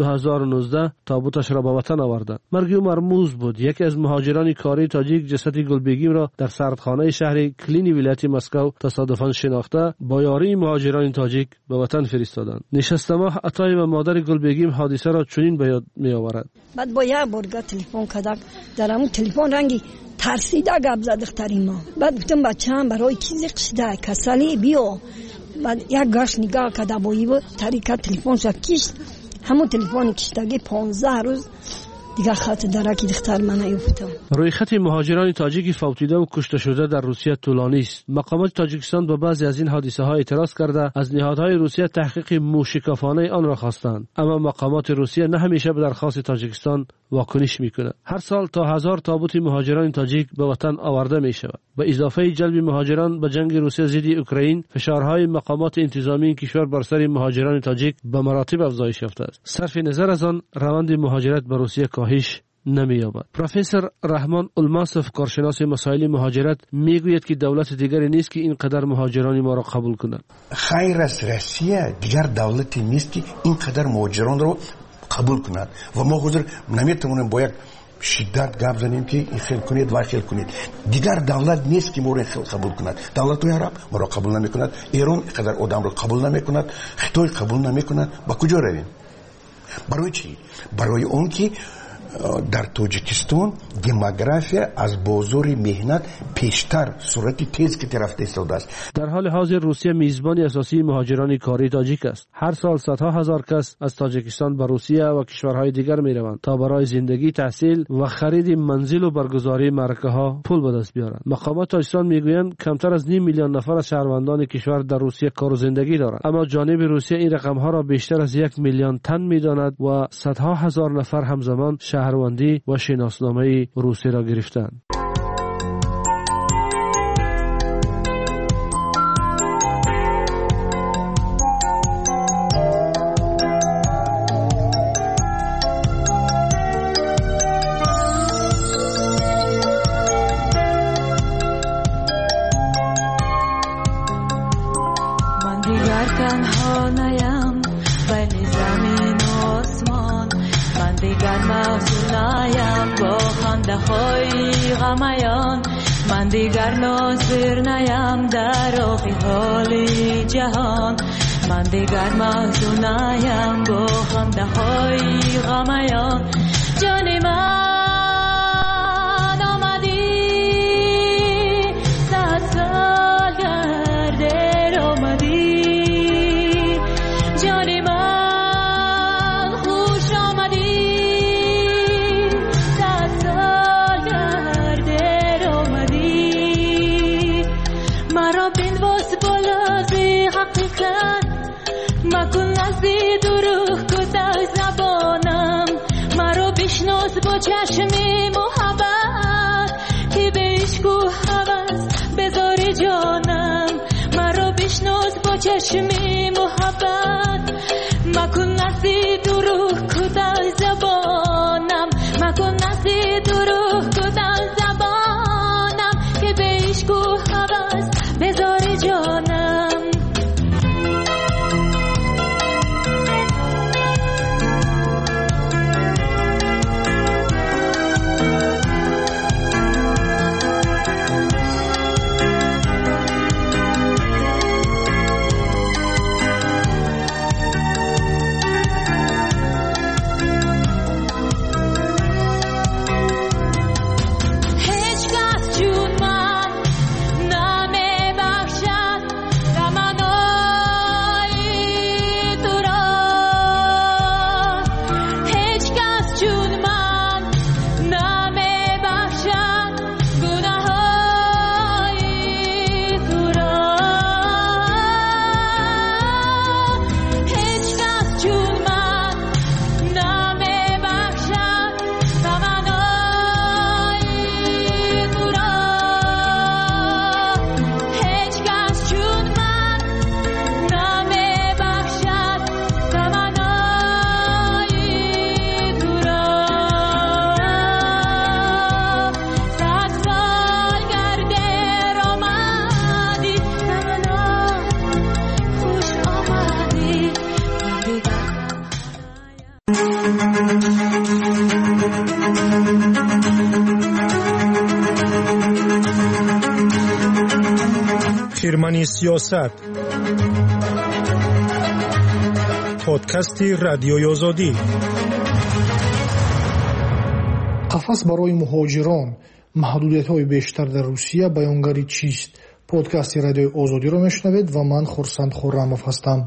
2019 تابوتش را به وطن آوردند. مرگ او مرموز بود. یکی از مهاجران کاری تاجیک جسد گلبگیم را در سردخانه شهر کلینی ولایت مسکو تصادفاً شناخته با یاری مهاجران تاجیک به وطن فرستادند. نشسته ماه عطای و مادر گلبگیم حادثه را چنین به یاد می آورد:
بعد با یک بار تلفن کردم، در همون تلفن رنگی ترسیده گپ زد دختری ما. بعد گفتم بچه‌ام برای چیزی قصده کسلی بیا. بعد یک گاش نگاه کرده با این طریقه تلفنش کشید. همون تلفن کشیدگی 15 روز دیگه خط درکی دختر من نیفتم.
روی خط مهاجران تاجیکی فوتیده و کشته شده در روسیه طولانی است. مقامات تاجیکستان به بعضی از این حادثه ها اعتراض کرده از نهادهای روسیه تحقیق موشکافانه آن را خواستند، اما مقامات روسیه نه همیشه به درخواست تاجیکستان واکنش میکنند. هر سال تا 1000 تابوت مهاجران تاجیک به وطن آورده می شود. به اضافه جلب مهاجران به جنگ روسیه ضد اوکراین، فشارهای مقامات انتظامی این کشور بر سر مهاجران تاجیک به مراتب افزایش یافته است. صرف نظر از آن روند مهاجرت به روسیه کاهش نمی‌یابد. پروفسور رحمان الماسوف کارشناس مسائل مهاجرت میگوید که دولت دیگری نیست که اینقدر مهاجران ما را قبول کند.
خیر از روسیه دیگر دولتی نیست که اینقدر مهاجران را قبول کند و ما حضور نمیتونیم با یک شدت گپ زنیم که این خیل کنید و خیل کنید. دیگر دولت نیست که ما را خیل قبول کند. دولت عرب ما را قبول نمی کند، ایران اینقدر آدم را قبول نمی کند، خطای قبول نمی کند. با کجا رویم؟ برای چی؟ برای اون که در تاجیکستان دموگرافیا از بازار مهنت پیشتر سرعت تیز که طرف ایستاده است.
در حال حاضر روسیه میزبان اساسی مهاجران کاری تاجیک است. هر سال صدها هزار کس از تاجیکستان به روسیه و کشورهای دیگر میروند تا برای زندگی، تحصیل و خرید منزل و برگزاری معرکه ها پول به دست بیارند. مقامات تاجیکستان میگویند کمتر از 5 میلیون نفر از شهروندان کشور در روسیه کار و زندگی دارند، اما جانب روسیه این رقم ها را بیشتر از 1 میلیون تن میداند و صدها هزار نفر همزمان شهروندی و شناسنامه روسیه را گرفتند.
من دیگر تنها نیم بین زمین و آسمان، من دیگر محزون نیم با خنده های غمیان، من دیگر ناظر نیم در آخی حال جهان، من دیگر محزون نیم با خنده های غمیان. جان من آمدی 100 سال گرده آمدی، جان من خوش آمدی 100 سال گرده آمدی. مرا بین واس بالا زی حقیقت مکن نزدی دور
انجمن سیاست. پادکست رادیوی آزادی.
قفس برای مهاجران، محدودیت‌های بیشتر در روسیه بیانگری چیست؟ پادکست رادیوی آزادی را میشنوید و من خورسند خرموف هستم.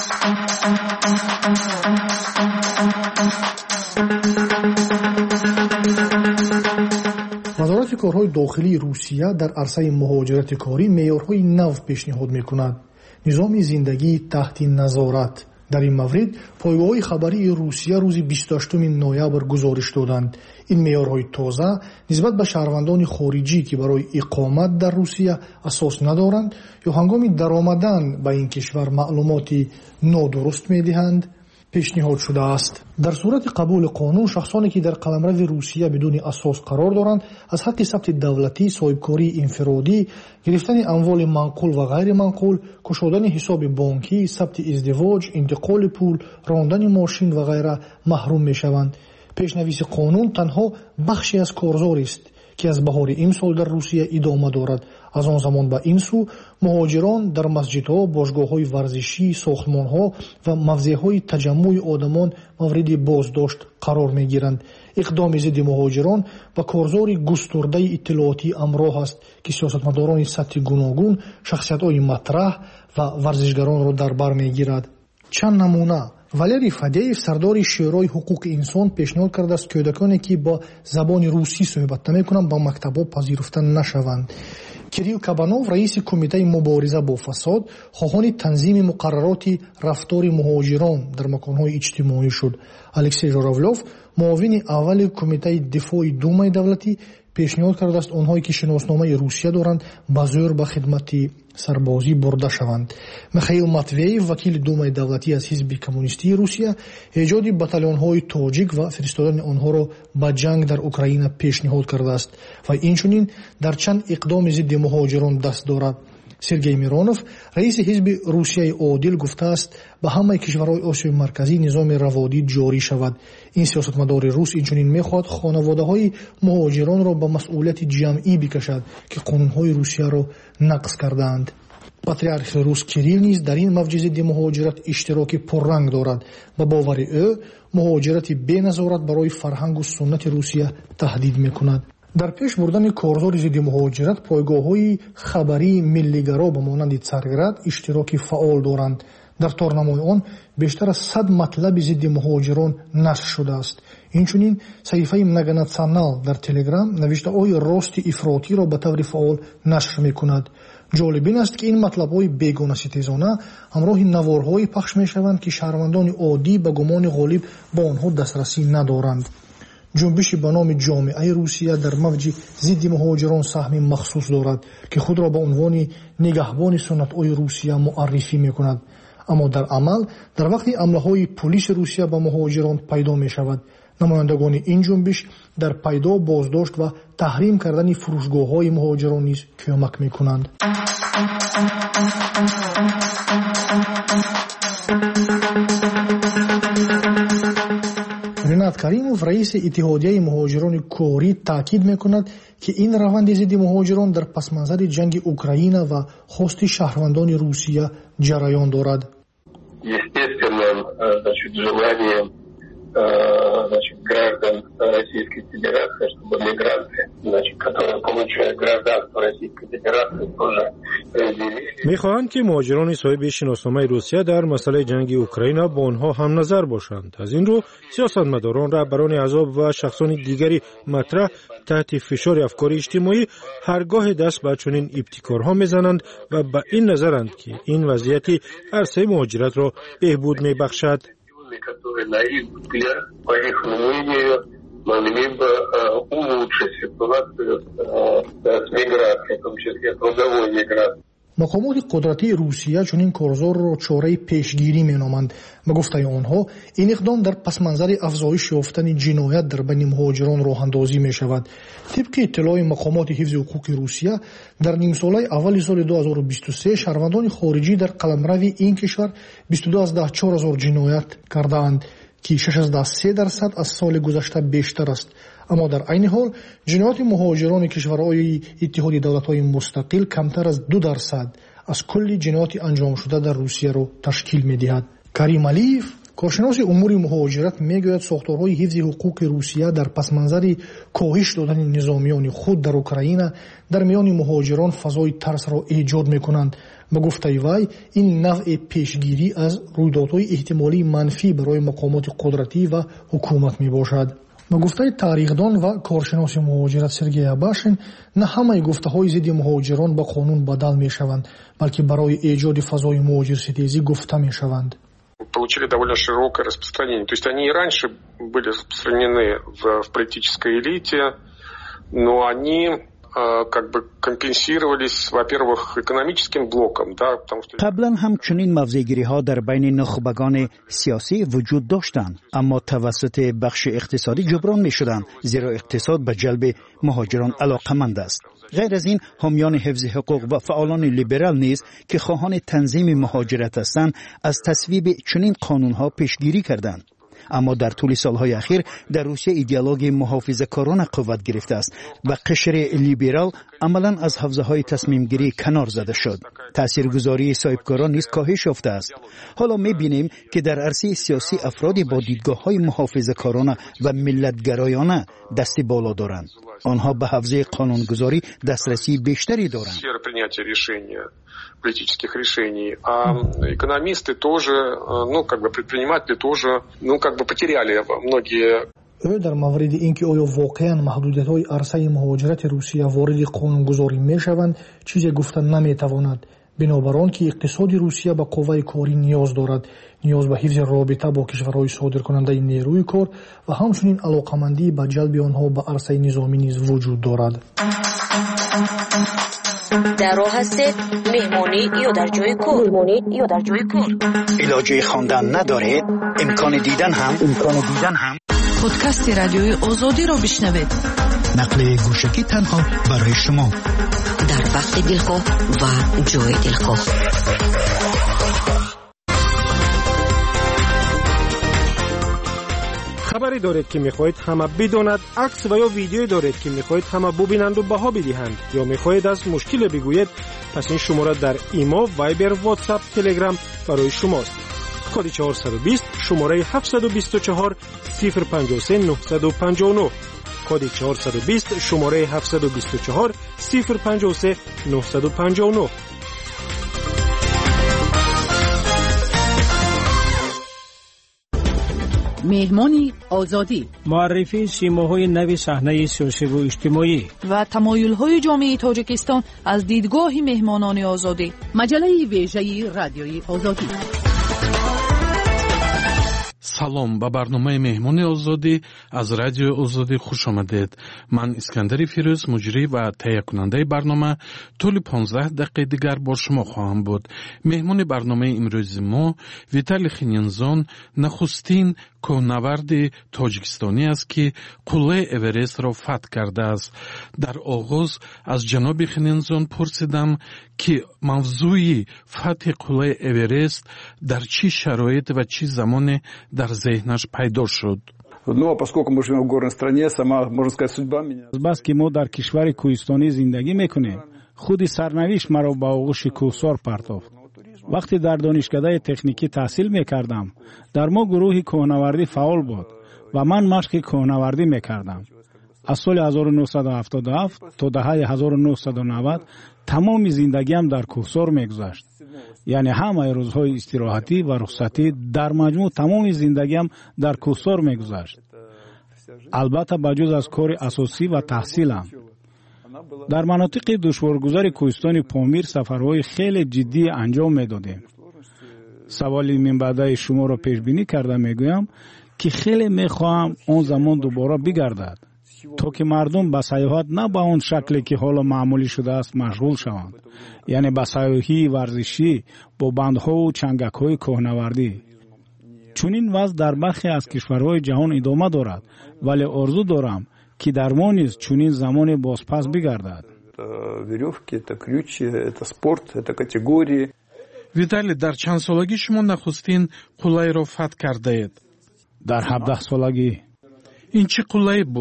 وزارت کارهای داخلی روسیه در عرصه مهاجرت کاری معیارهای نو پیشنهاد می‌کند. نظام زندگی تحت نظارت. در این مورد پایگاه خبری روسیه روز 28 نوامبر گزارش دادند. این معیارهای تازه نسبت به شهروندان خارجی که برای اقامت در روسیه اساس ندارند یا هنگام درآمدن به این کشور معلوماتی نادرست می‌دهند پیشنهاد شده است. در صورت قبول قانون، شخصانی که در قلمرو روسیه بدون اساس قرار دارند از حق ثبت دولتی، صاحبکاری انفرادی، گرفتن اموال منقول و غیر منقول، گشودن حساب بانکی، ثبت ازدواج، انتقال پول، راندن ماشین و غیره محروم میشوند. پیشنویس قانون تنها بخشی از کارزاری است که از بهار امسال در روسیه ادامه دارد. از آن زمان به این سو مهاجران در مسجدها، باشگاه‌های ورزشی، ساختمان‌ها و موضع‌های تجمع آدمان مورد بازداشت قرار می‌گیرند. اقدام ضد مهاجران و کارزار گسترده اطلاعاتی همراه است که سیاستمداران سطح گوناگون، شخصیت‌های مطرح و ورزشگران را در بر می‌گیرد. چند نمونه: والری فدیف، سردار شورای حقوق انسان، پیشنهاد کرده است کودکانی که با زبان روسی صحبت نمی‌کنند با مکتب‌ها پذیرفته نشوند. کیریل کابانوف، رئیس کمیته مبارزه با فساد، خواهان تنظیم مقررات رفتار مهاجران در مکان‌های اجتماعی شد. الکسی ژوراولوف، معاون اول کمیته دفاع دومای دولتی، پیشنهاد کرده است آنهایی که شناسنامه روسیه دارند با زور به خدمت سربازی برده شوند. میخائیل ماتوییف، وکیل دومای دولتی از حزب کمونیستی روسیه، ایجاد باتالون‌های تاجیک و فرستادن آنها را به جنگ در اوکراین پیشنهاد کرده است و اینچنین در چند اقدام ضد مهاجران دست دارد. سرگئی میرونوف، رئیس حزب روسیه عادل، گفته است به همه کشورهای آسیای مرکزی نظام روادی جاری شود. این سیاستمدار روس اینچنین میخواهد خانواده‌های مهاجران را به مسئولیت جمعی بکشد که قانون‌های روسیه را نقض کردند. پاتریارخ روس کیریل نیز در این موج ضد مهاجرت اشتراک پررنگ دارد. به باور او مهاجرت بی نظارت برای فرهنگ و سنت روسیه تهدید میکند. در پیش بردن کارزار ضد مهاجرت، پایگاه‌های خبری ملی‌گرا به مانند څارگراد اشتراک فعال دارند. در تارنمای آن بیشتر از 100 مطلب ضد مهاجران نشر شده است. اینچنین صحیفه مگاناتسیونال در تلگرام نوشته‌های راست افراطی را به طور فعال نشر می‌کند. جالب این است که این مطلب‌های بیگانه ستیزانه همراه نوارهای پخش می‌شوند که شهروندان عادی به گمان غالب با آنها دسترسی ندارند. جنبش به نام جامعه روسیه در موج ضد مهاجران سهم مخصوص دارد که خود را به عنوان نگهبان سنت‌های روسیه معرفی می‌کند، اما در عمل در وقت حمله‌های پلیس روسیه به مهاجران پیدا می‌شود. نمایندگان این جنبش در پیدا، بازداشت و تحریم کردن فروشگاه‌های مهاجران نیز کمک می‌کنند. رینات کریموف، رئیس اتحادیه مهاجران کاری، تاکید می‌کند که این روند ضد مهاجران در پس‌منظر جنگ اوکراین و خواست شهروندان روسیه جریان دارد.
граждан Российской Федерации, чтобы мигранты, которые получают гражданство Российской Федерации, тоже разделили.
می‌خواهند که مهاجران صاحب شناسنامه روسیه در مسئله جنگ اوکراین با آنها هم نظر باشند. از این رو سیاستمداران، رهبران احزاب و شخصان دیگری مطرح تحت فشار افکار اجتماعی هرگاه دست به چنین ابتکارها می‌زنند و به این نظرند که این وضعیت عرصه مهاجرت را بهبود می‌بخشد.
которые, на их взгляд, по их мнению, могли бы улучшить ситуацию с миграцией, в том числе трудовой миграцией.
مقامات قدرتی روسیه چنین کارزار را چاره پیشگیری مینامند. به گفته آنها این اقدام در پس منظر افزایش یافتن جنایت در بین مهاجران راه اندازی می شود. طبق اطلاع مقامات حفظ حقوق روسیه در نیم ساله اول سال 2023 شهروندان خارجی در قلمرو این کشور 22,000 جنایت کردند که 6.3% از سال گذشته بیشتر است. اما در عین حال جنایات مهاجران کشورهای اتحادیه دولت‌های مستقل کمتر از 2% از کل جنایات انجام شده در روسیه را تشکیل می‌دهد. کریم علیف کارشناس امور مهاجرت میگوید ساختارهای حفظ حقوق روسیه در پس منظر کاهش دادن نظامیان خود در اوکراین در میان مهاجران فضای ترس را ایجاد میکنند. به گفته وی این نوع پیشگیری از رویدادهای احتمالی منفی برای مقامات قدرتی و حکومت میباشد. به گفته تاریخدان و کارشناس مهاجرت سرگئی اباشین، نه همه گفته‌های ضد مهاجران به قانون بدل میشوند، بلکه برای ایجاد فضای مهاجرستیزی گفته میشوند.
Получили довольно широкое распространение. То есть они и раньше были распространены в политической элите, но они как бы компенсировались, во-первых, экономическим блоком, да, потому что
قبلا هم چنین موضع‌گیری ها در بین نخبگان سیاسی وجود داشتند، اما توسط بخش اقتصادی جبران می شدند، زیرا اقتصاد به جلب مهاجران علاقمند است. غیر از این حامیان حفظ حقوق و فعالان لیبرال نیز که خواهان تنظیم مهاجرت هستند از تصویب چنین قانون‌ها پیشگیری کردند. اما در طول سالهای اخیر در روسیه ایدئولوژی محافظه‌کارانه قوت گرفته است و قشر لیبرال عملاً از حوزه‌های تصمیم گیری کنار زده شد. تاثیرگذاری صاحبکاران نیز کاهش یافته است. حالا می‌بینیم که در عرصه سیاسی افرادی با دیدگاه‌های محافظه‌کارانه و ملت‌گرایانه دست بالا دارند. آنها به حوزه قانونگذاری دسترسی بیشتری دارند.
политических решений, а экономисты тоже, предприниматели тоже, потеряли многие.
او در مورد اینکه آیا واقعا محدودیت‌های عرصه مهاجرت روسیه وارد قانونگذاری میشوند چیزی گفتن نمیتواند. بنابر آنکه اقتصاد روسیه به قوه کاری نیاز دارد، نیاز به حفظ رابطه با کشورهای صادرکننده نیروی کار و همچنین علاقمندی به جلب آنها به عرصه نظامی نیز وجود دارد.
در راه هستید مهمانی یا در جای کار
علاج خواندن ندارید، امکان دیدن هم
پادکست رادیوی آزادی را بشنوید.
نقل گوشکی تنها برای شما
در وقت دلخواه و جای دلخواه.
خبری دارید که میخواهید همه بداند، عکس و یا ویدیویی دارید که میخواهید همه ببینند و بها بدهند، یا میخواهید از مشکل بگویید، پس این شماره در ایما، وایبر، واتساپ، تلگرام برای شماست. کد 420 شماره 724 053 959. کد 420 شماره 724 053 959.
مهمانی آزادی،
معرفی سیماهای نوی صحنه سیاسی و اجتماعی
و تمایل‌های جامعه تاجیکستان از دیدگاه مهمانان آزادی. مجله ویژه رادیوی آزادی.
салом ба барномаи меҳмони озодӣ аз радиои озодӣ хуш омадед. ман искандари фирӯз муҷрӣ ва таҳиякунандаи барнома тӯли 15 дақиқаи дигар бо шумо хоҳам буд. меҳмони барномаи имрӯзи мо виталий хинянзон, нахустин коҳнаварди тоҷикистонӣ аст ки қуллаи эверестро фатҳ кардааст. дар оғоз аз ҷаноби хинянзон пурсидам ки мавзӯи фатҳи қуллаи эверест дар чӣ шароит ва чӣ замоне дар зеҳнаш пайдо шуд.
Ну, а поскольку мы живем в горной стране, сама, можно сказать, судьба меня.
Бас ки мо дар кишвари кӯҳистонӣ зиндагӣ мекунем, худи сарнавишт маро ба оғӯши кӯҳсор партофт. вақте дар донишкадаи техникӣ таҳсил мекардам, дар мо гурӯҳи коҳнавардӣ фаъол буд ва ман машқи коҳнавардӣ мекардам. аз соли 1977 тодаҳаи 1990 тамоми зиндагиам дар кӯҳсор мегузашт. яъне ҳамаи рӯзҳои истироҳатӣ ва рухсатӣ дар маҷмӯъ тамоми зиндагиам дар кӯҳсор мегузашт. албатта ба ҷуз аз кори асосӣ ва таҳсилам. дар манотиқи душворгузари кӯҳистони помир сафарҳои хеле ҷиддӣ анҷом медодем. саволи минбаъдаи шуморо пешбинӣ карда мегӯям ки хеле мехоҳам он замон дубора бигардад, то ки мардум ба сайёҳат на ба он шакле ки ҳоло маъмулӣ шудааст машғул шаванд, яъне ба сайёҳии варзишӣ бо бандҳову чангакҳои коҳнавардӣ. чунин вазъ дар бархе аз кишварҳои ҷаҳон идома дорад, вале орзу дорам ки дар мо низ чунин замоне бозпас бигардад.
Веревки, это ключи, это спорт, это категории.
виталий, дар чандсолагӣ шумо нахустин қуллаеро фатҳ кардаед?
дар 17 солагӣ.
ин чӣ қуллае буд?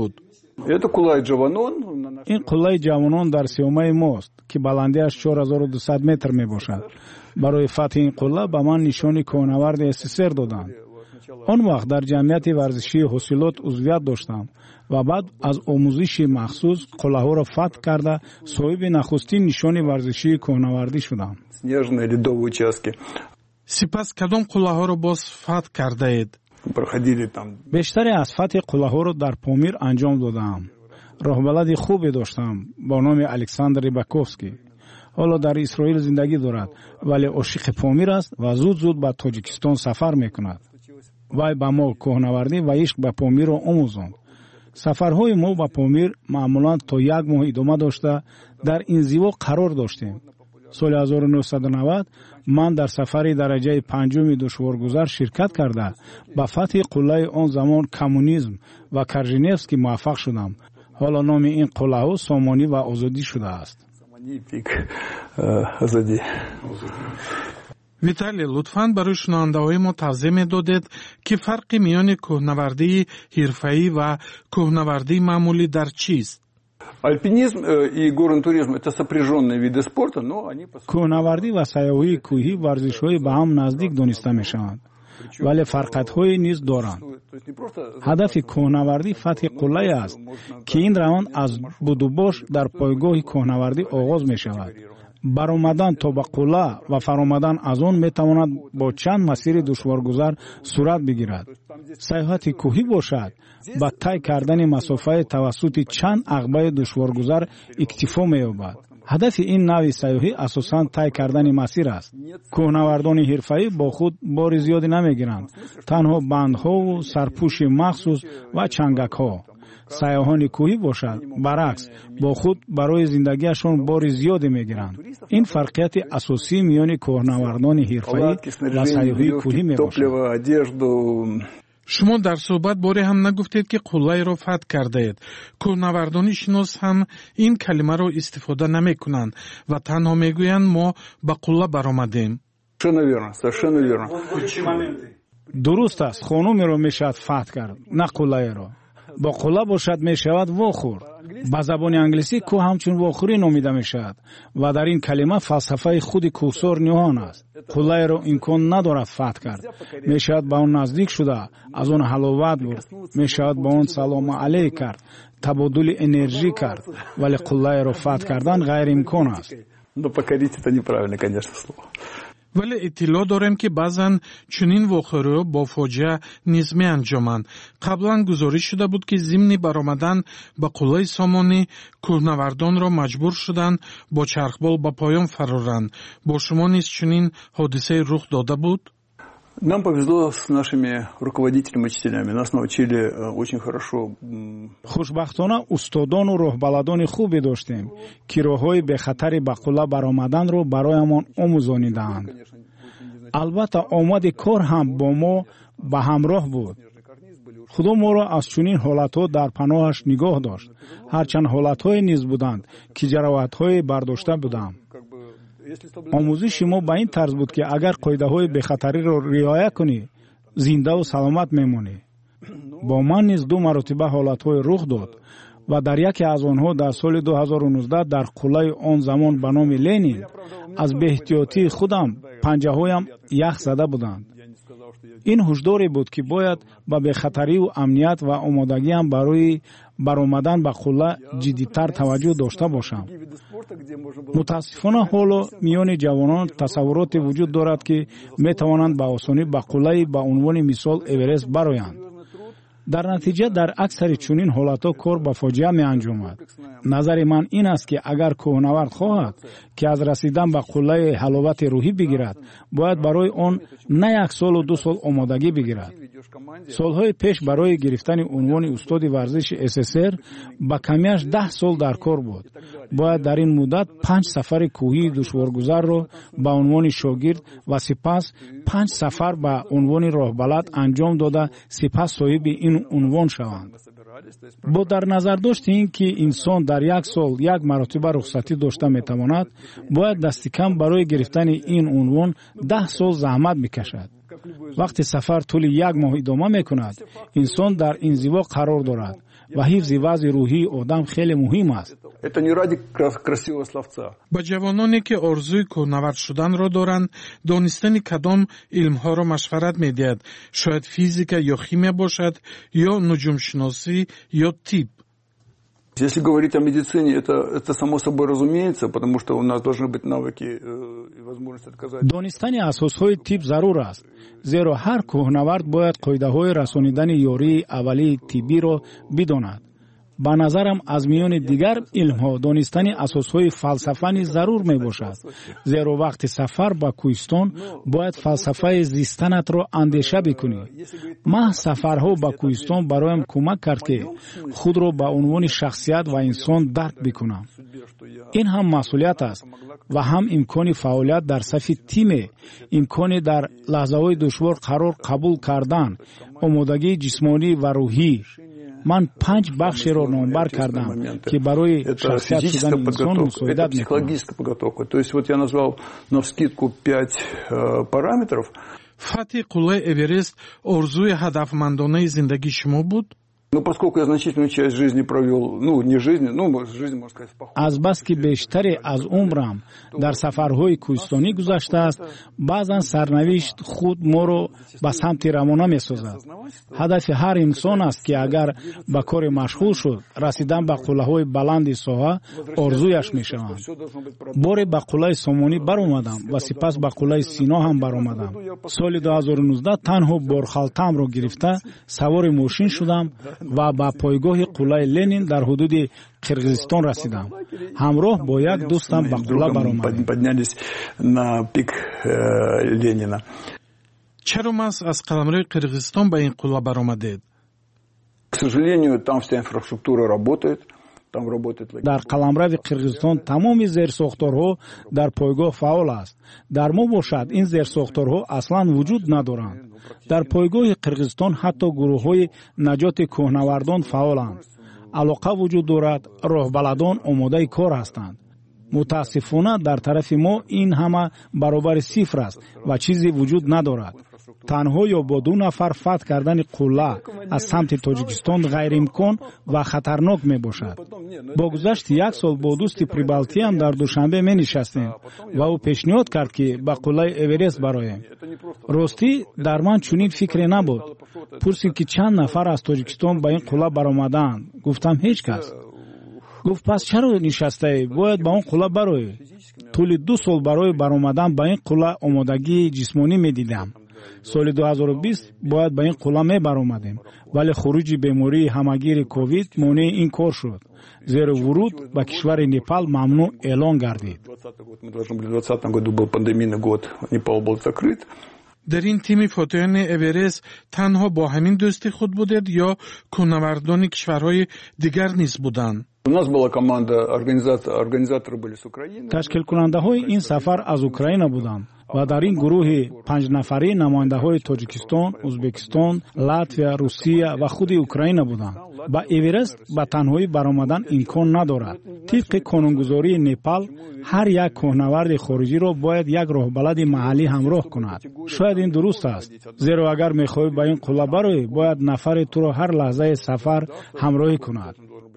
این قله جوانان در سیومه ماست که بلندیش 4200 متر می باشد. برای فتح این قله به من نشانی کوهنورد SSR دادند. آن وقت در جمعیت ورزشی حاصلات عضویت داشتم و بعد از آموزش مخصوص قله ها را فتح کرده صاحب نخستین نشان ورزشی کوهنوردی شدم.
سپس کدام قله ها را باز فتح کرده اید؟
بیشتر از فتح قله ها را در پامیر انجام دادم. راهبلد خوبی داشتم با نام الکساندر ریباکوفسکی. حالا در اسرائیل زندگی دارد ولی عاشق پامیر است و زود زود به تاجیکستان سفر میکند. وی به ما کوهنوردی و عشق به پامیر را آموزاند. سفرهای ما به پامیر معمولا تا 1 ماه ادامه داشته در انزوا قرار داشتیم. سال 1990 من در سفری درجه 5 دشوارگذر شرکت کرده به فتح قله آن زمان کمونیسم و کرژینفسکی موفق شدم. حالا نام این قله ها سامانی و آزادی شده است.
ویتالی، لطفاً برای شنونده‌های ما توضیح می‌دادید که فرق میان کوهنوردی حرفه‌ای و کوهنوردی معمولی در چیست؟
کوهنوردی و سیاحی کوهی ورزش‌های به هم نزدیک دانسته می‌شوند ولی فرق‌های نیز دارند. هدف کوهنوردی فتح قله است که این روند از بودوباش در پایگاه کوهنوردی آغاز می‌شود. برآمدن تا به قله و فرآمدن از آن میتواند با چند مسیر دشوارگذر صورت بگیرد. سیاحت کوهی باشد با طی کردن مسافت توسط چند عقبه دشوارگذر اکتفا می‌یابد. هدف این نوع سیاحی اساساً طی کردن مسیر است. کوهنوردان حرفه‌ای با خود بار زیادی نمیگیرند، تنها بندها و سرپوش مخصوص و چنگک‌ها. سیاحان کوهی باشد برعکس با خود برای زندگیشان بار زیادی میگیرند. این فرقیت اساسی میان کوهنوردان حرفه‌ای و سیاحی کوهی میباشد.
شما در صحبت باره هم نگفتید که قله را فتح کرده اید. کوهنوردان شناس هم این کلمه را استفاده نمی کنند و تنها میگویند ما به قله برآمدیم.
درست است، خانم را میشود فتح کرد نه قله را. با قله باشد میشود واخور. با زبان انگلیسی کوه همچون واخوری نامیده میشود و در این کلمه فلسفه خود کوهسار نهان است. قله را امکان ندارد فتح کرد. میشود با آن نزدیک شده از آن حلاوت برد، میشود با آن سلام علیک کرد، تبادل انرژی کرد، ولی قله را فتح کردن غیر امکان است.
ولی اطلاع داریم که بعضن چنین واقعه با فاجعه نیز می انجامند. قبلا گزارش شده بود که ضمن برآمدن به قله سامانی کوهنوردان را مجبور شدند با چرخبال به پایان فرارند. با شما نیز چنین حادثه رخ داده بود؟
Нам повезло с нашими руководителями, учителями. Нас научили очень хорошо.
خوشبختانه استادان و راهبلدان خوبی داشتیم که راههای به خطر به قله برآمدن را برایمان آموزانیدند. البته آمد کار هم با ما به همراه بود. خدا ما را از چنین حالتها در پناهش نگاه داشت. هرچند حالتهای نیز بودند که جراحت‌های برداشته بودم. آموزش ما به این طرز بود که اگر قاعده‌های بخطری را رعایت کنی زنده و سلامت میمانی. با من نیز 2 مرتبه حالت‌های رخ داد و در یکی از آنها در سال 2019 در قله آن زمان به نام لنین از بی‌احتیاطی خودم پنجه‌هایم یخ زده بودند. این هشداری بود که باید با بخطری و امنیت و آمادگی هم برای برآمدن به قله جدی‌تر توجه داشته باشم. متاسفانه حالا میان جوانان تصوراتی وجود دارد که می توانند به آسانی به قله به عنوان مثال اورست برآیند. در نتیجه در اکثر چنین حالتها کار به فاجعه می انجامد. نظر من این است که اگر کوهنورد خواهد که از رسیدن به قله حلاوت روحی بگیرد باید برای آن نه 1 سال و 2 سال آمادگی بگیرد. سالهای پیش برای گرفتن عنوان استاد ورزش SSR با کمیش 10 سال در کار بود. باید در این مدت 5 سفر کوهی دشوارگذر را به عنوان شاگرد و سپس 5 سفر به عنوان راهبلد انجام داده سپس صاحب این عنوان شوند. با در نظر داشت این که انسان در 1 سال 1 مرتبه رخصتی داشته میتواند باید دست کم برای گرفتن این عنوان 10 سال زحمت میکشد. وقتی سفر طول یک ماه ادامه میکند انسان در انزوا قرار دارد و حفظ وضع روحی آدم خیلی مهم است.
با جوانانی که آرزوی کوهنورد شدن را دارند دانستن کدام علمها را مشورت میدهد؟ شاید فیزیک یا شیمی باشد یا نجوم شناسی یا طب.
Если говорить о медицине, это само собой разумеется, потому что у нас должны быть навыки и возможность отказать.
دانستن اساسهای طب ضرور است، زیرا هر کوهنورد باید قاعده‌های رسانیدن یاری اولیه طبی را بداند. به نظرم از میان دیگر علمها دانستن اساسهای فلسفه نیز ضرور می باشد، زیرا وقتی سفر به کوهستان باید فلسفه زیستنت را اندیشه بکنی. من سفرها به کوهستان برایم کمک کرد که خود را به عنوان شخصیت و انسان درک بکنم. این هم مسئولیت است و هم امکان فعالیت در صف تیم، امکان در لحظه‌های دشوار قرار قبول کردن، آمادگی جسمانی و روحی. من 5 بخش را نامبر کردم که برای شخصیت شدن انسان مساعدت می‌کند.
То есть вот я назвал навскидку 5 параметров.
فتح قله اورست آرزوی هدفمندانه زندگی شما بود؟
Ну, поскольку я значительную часть жизни провел, не жизни, жизни, можно сказать, в походе.
از بس که بیشتری از عمرم در سفرهای کوهستانی گذشته است، بعضا سرنوشت خود ما را به سمت روانه می‌سازد. هدف هر انسان است که اگر به کار مشغول شد، رسیدن به قله‌های بلند ساحه آرزویش می‌شود. بار به قلعه سامانی برآمدم و سپس به قلعه سینا هم برآمدم. سال 2019 تنها بارخالتم را گرفته سوار ماشین شدم و به پایگاه قلعه لنین در حدود قرغیزستان رسیدم. همراه با یک دوستم به قلعه برآمدیم.
چرا ماست از قلمرو قرغیزستان به این قلعه برآمدید؟
К сожалению, там вся инфраструктура работает.
در قلمرو قرغیزستان تمام زیرساختارها در پایگاه فعال است. در ما باشد این زیرساختارها اصلا وجود ندارند. در پایگاه قرغیزستان حتی گروه‌های نجات کوهنوردان فعالند. علاقه وجود دارد، راهبلدان آماده کار هستند. متاسفانه در طرف ما این همه برابر صفر است و چیزی وجود ندارد. تنها یا با 2 نفر فتح کردن قلعه از سمت تاجیکستان غیر امکان و خطرناک می باشد. با گذشت 1 سال با دوست پریبالتی هم در دوشنبه می نشستیم و او پیشنهاد کرد که به قلعه اورست برایم. راستی در من چنین فکری نبود. پرسید که چند نفر از تاجیکستان به این قلعه برآمدند. گفتم هیچ کس. گفت پس چرا نشسته؟ باید به اون قلعه برای. طول 2 سال برای برآمدن به این قلعه آمادگی جسمانی می دیدم. سال 2020 باید به این قلعه می برآمدیم، ولی خروج بیماری همگیر کووید مانع این کار شد، زیرا ورود به کشور نپال ممنوع اعلان گردید.
در این تیم فاتحان اورست تنها با همین دوستی خود بودید یا کوهنوردان کشورهای دیگر نیز بودند؟
تشکیل کننده های این سفر از اوکراین بودند و در این گروه 5 نفره نماینده های تاجیکستان، ازبکستان، لاتویا، روسیه و خود اوکراین بودند. با اورست به تنهایی برآمدن امکان ندارد. طبق قانونگذاری نپال هر یک کوهنورد خارجی را باید یک راهبلد محلی همراه کند. شاید این درست است، زیرا اگر می‌خواهی به این قلعه بروی باید نفر تو را هر لحظه سفر همراهی کند.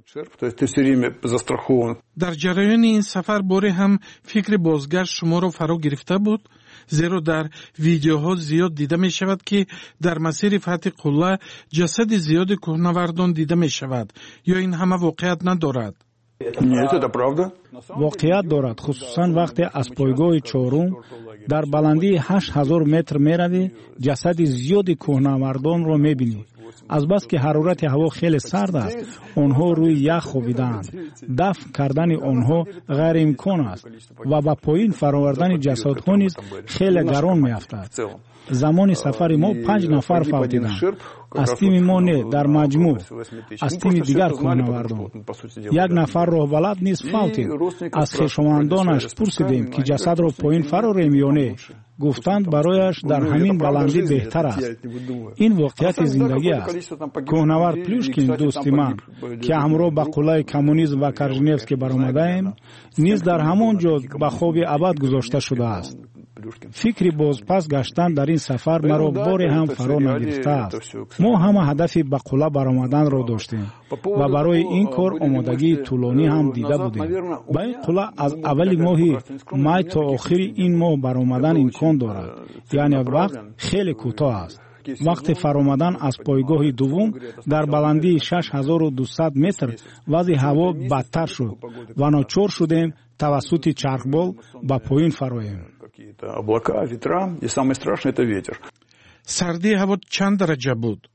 در جریان این سفر باره هم فکر بازگشت شما را فرا گرفته بود؟ زیرا در ویدیوها زیاد دیده می شود که در مسیر فتح قلعه جسد زیاد کوهنوردان دیده می شود، یا این همه واقعیت ندارد؟
واقعیت دارد، خصوصا وقتی از پایگاه 4 در بلندی 8000 متر می روی جسد زیاد کوهنوردان را می بینی. از بس که حرارت هوا خیلی سرد است، آنها روی یخ خوابیدند. دفن کردن آنها غیر امکان است و با پایین فراوردن جسدها نیز خیلی گران می‌افتد. زمان سفر ما 5 نفر فوتیدند. از تیم ما نه، در مجموع از تیم دیگر کوهنوردان. 1 نفر راهبلد نیز فوتید. از خویشاوندانش پرسیدیم که جسد را پایین فراریم یا نه. گفتند برایش در همین بلندی بهتر است. این واقعیت زندگی است. کوهنورد پلوشکین دوست من که همراه به قلعه کمونیسم و کرژنیفسکی برآمده ایم نیز در همان جا به خواب ابد گذاشته شده است. فکری بازپس گشتن در این سفر مرا باری هم فرا نگرفته است. ما همه هدف به قله برآمدن را داشتیم و برای این کار آمادگی طولانی هم دیده بودیم. به این قله از اول ماه مای تا آخر این ماه برآمدن امکان دارد، یعنی وقت خیلی کوتاه است. وقت فرآمدن از پایگاه دوم در بلندی 6200 متر وضع هوا بدتر شد و ناچار شدیم توسط چرخبال به پایین فراییم.
سردی هوا چند درجه بود؟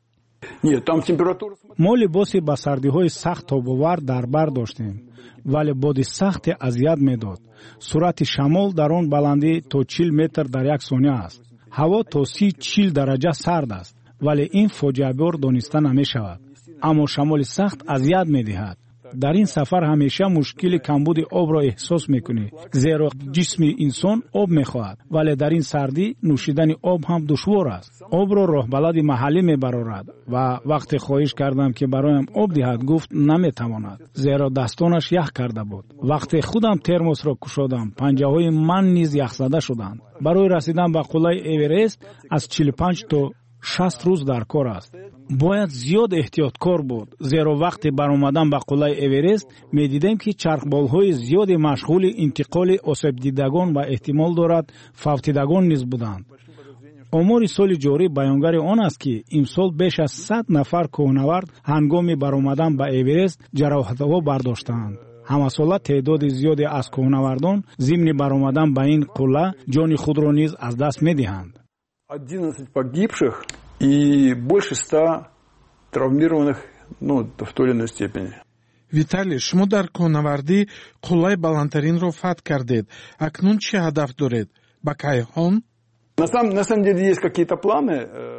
ما لباسی با سردی های سخت تاب‌آور در بر داشتیم، ولی باد سخت اذیت میداد. سرعت شمال در آن بلندی تا 40 متر در یک ثانیه است. هوا تا 30-40 درجه سرد است، ولی این فاجعه بار دانسته نمی شود. اما شمال سخت اذیت می دهد. در این سفر همیشه مشکل کمبود آب را احساس میکنی، زیرا جسم انسان آب میخواهد، ولی در این سردی نوشیدن آب هم دشوار است. آب را راهبلد محلی میبرارد و وقتی خواهش کردم که برایم آب دهد گفت نمیتواند، زیرا دستانش یخ کرده بود. وقتی خودم ترموس را کشادم پنجه های من نیز یخ زده شدند. برای رسیدن به قله اورست از 45 تا 60 روز در کار است. باید زیاد احتیاطکار بود، زیرا وقتی برآمدن به قله اورست می‌دیدیم که چرخبال‌های زیاد مشغول انتقال آسیب دیدگان و احتمال دارد فوتیدگان نیز بودند. آمار سال جاری بیانگر آن است که امسال بیش از 100 نفر کوهنورد هنگام برآمدن به اورست جراحت‌ها برداشتند. همساله تعداد زیادی از کوهنوردان ضمن برآمدن به این قله جان خود را نیز از دست می‌دهند.
11 погибших и больше 100 травмированных, в той или иной степени.
Виталий, шумо дар коҳнавардӣ қуллаи баландтаринро фатҳ кардед. Акнун чӣ ҳадаф доред? Ба Кайхон?
На самом деле есть какие-то планы.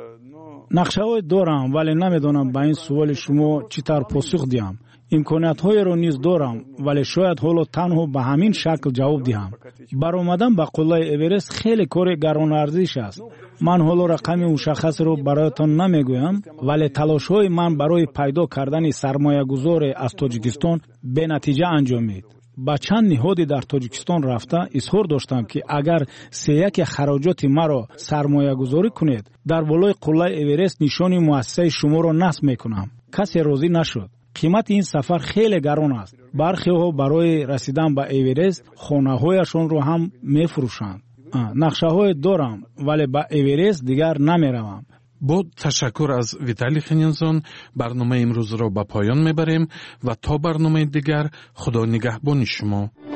нақшаҳое дорам, вале намедонам ба ин суоли шумо чӣ тавр посух диҳам. имкониятҳоеро низ дорам, вале шояд ҳоло танҳо ба ҳамин шакл ҷавоб диҳам. баромадан ба қуллаи эверест хеле кори гаронарзиш аст. ман ҳоло рақами мушаххасеро бароятон намегӯям, вале талошҳои ман барои пайдо кардани сармоягузоре аз тоҷикистон бенатиҷа анҷомид. ба чанд ниҳоди дар тоҷикистон рафта изҳор доштам ки агар сеяки хароҷоти маро сармоягузорӣ кунед, дар болои қуллаи эверест нишони муассисаи шуморо насб мекунам. касе розӣ нашуд. қимати ин сафар хеле гарон аст. бархеҳо барои расидан ба эверест хонаҳояшонро ҳам мефурӯшанд. нақшаҳое дорам, вале ба эверест дигар намеравам.
бо ташаккур аз Виталий Хенинзон барномаи имрӯзро ба поён мебарем ва то барномаи дигар худо нигаҳбони шумо.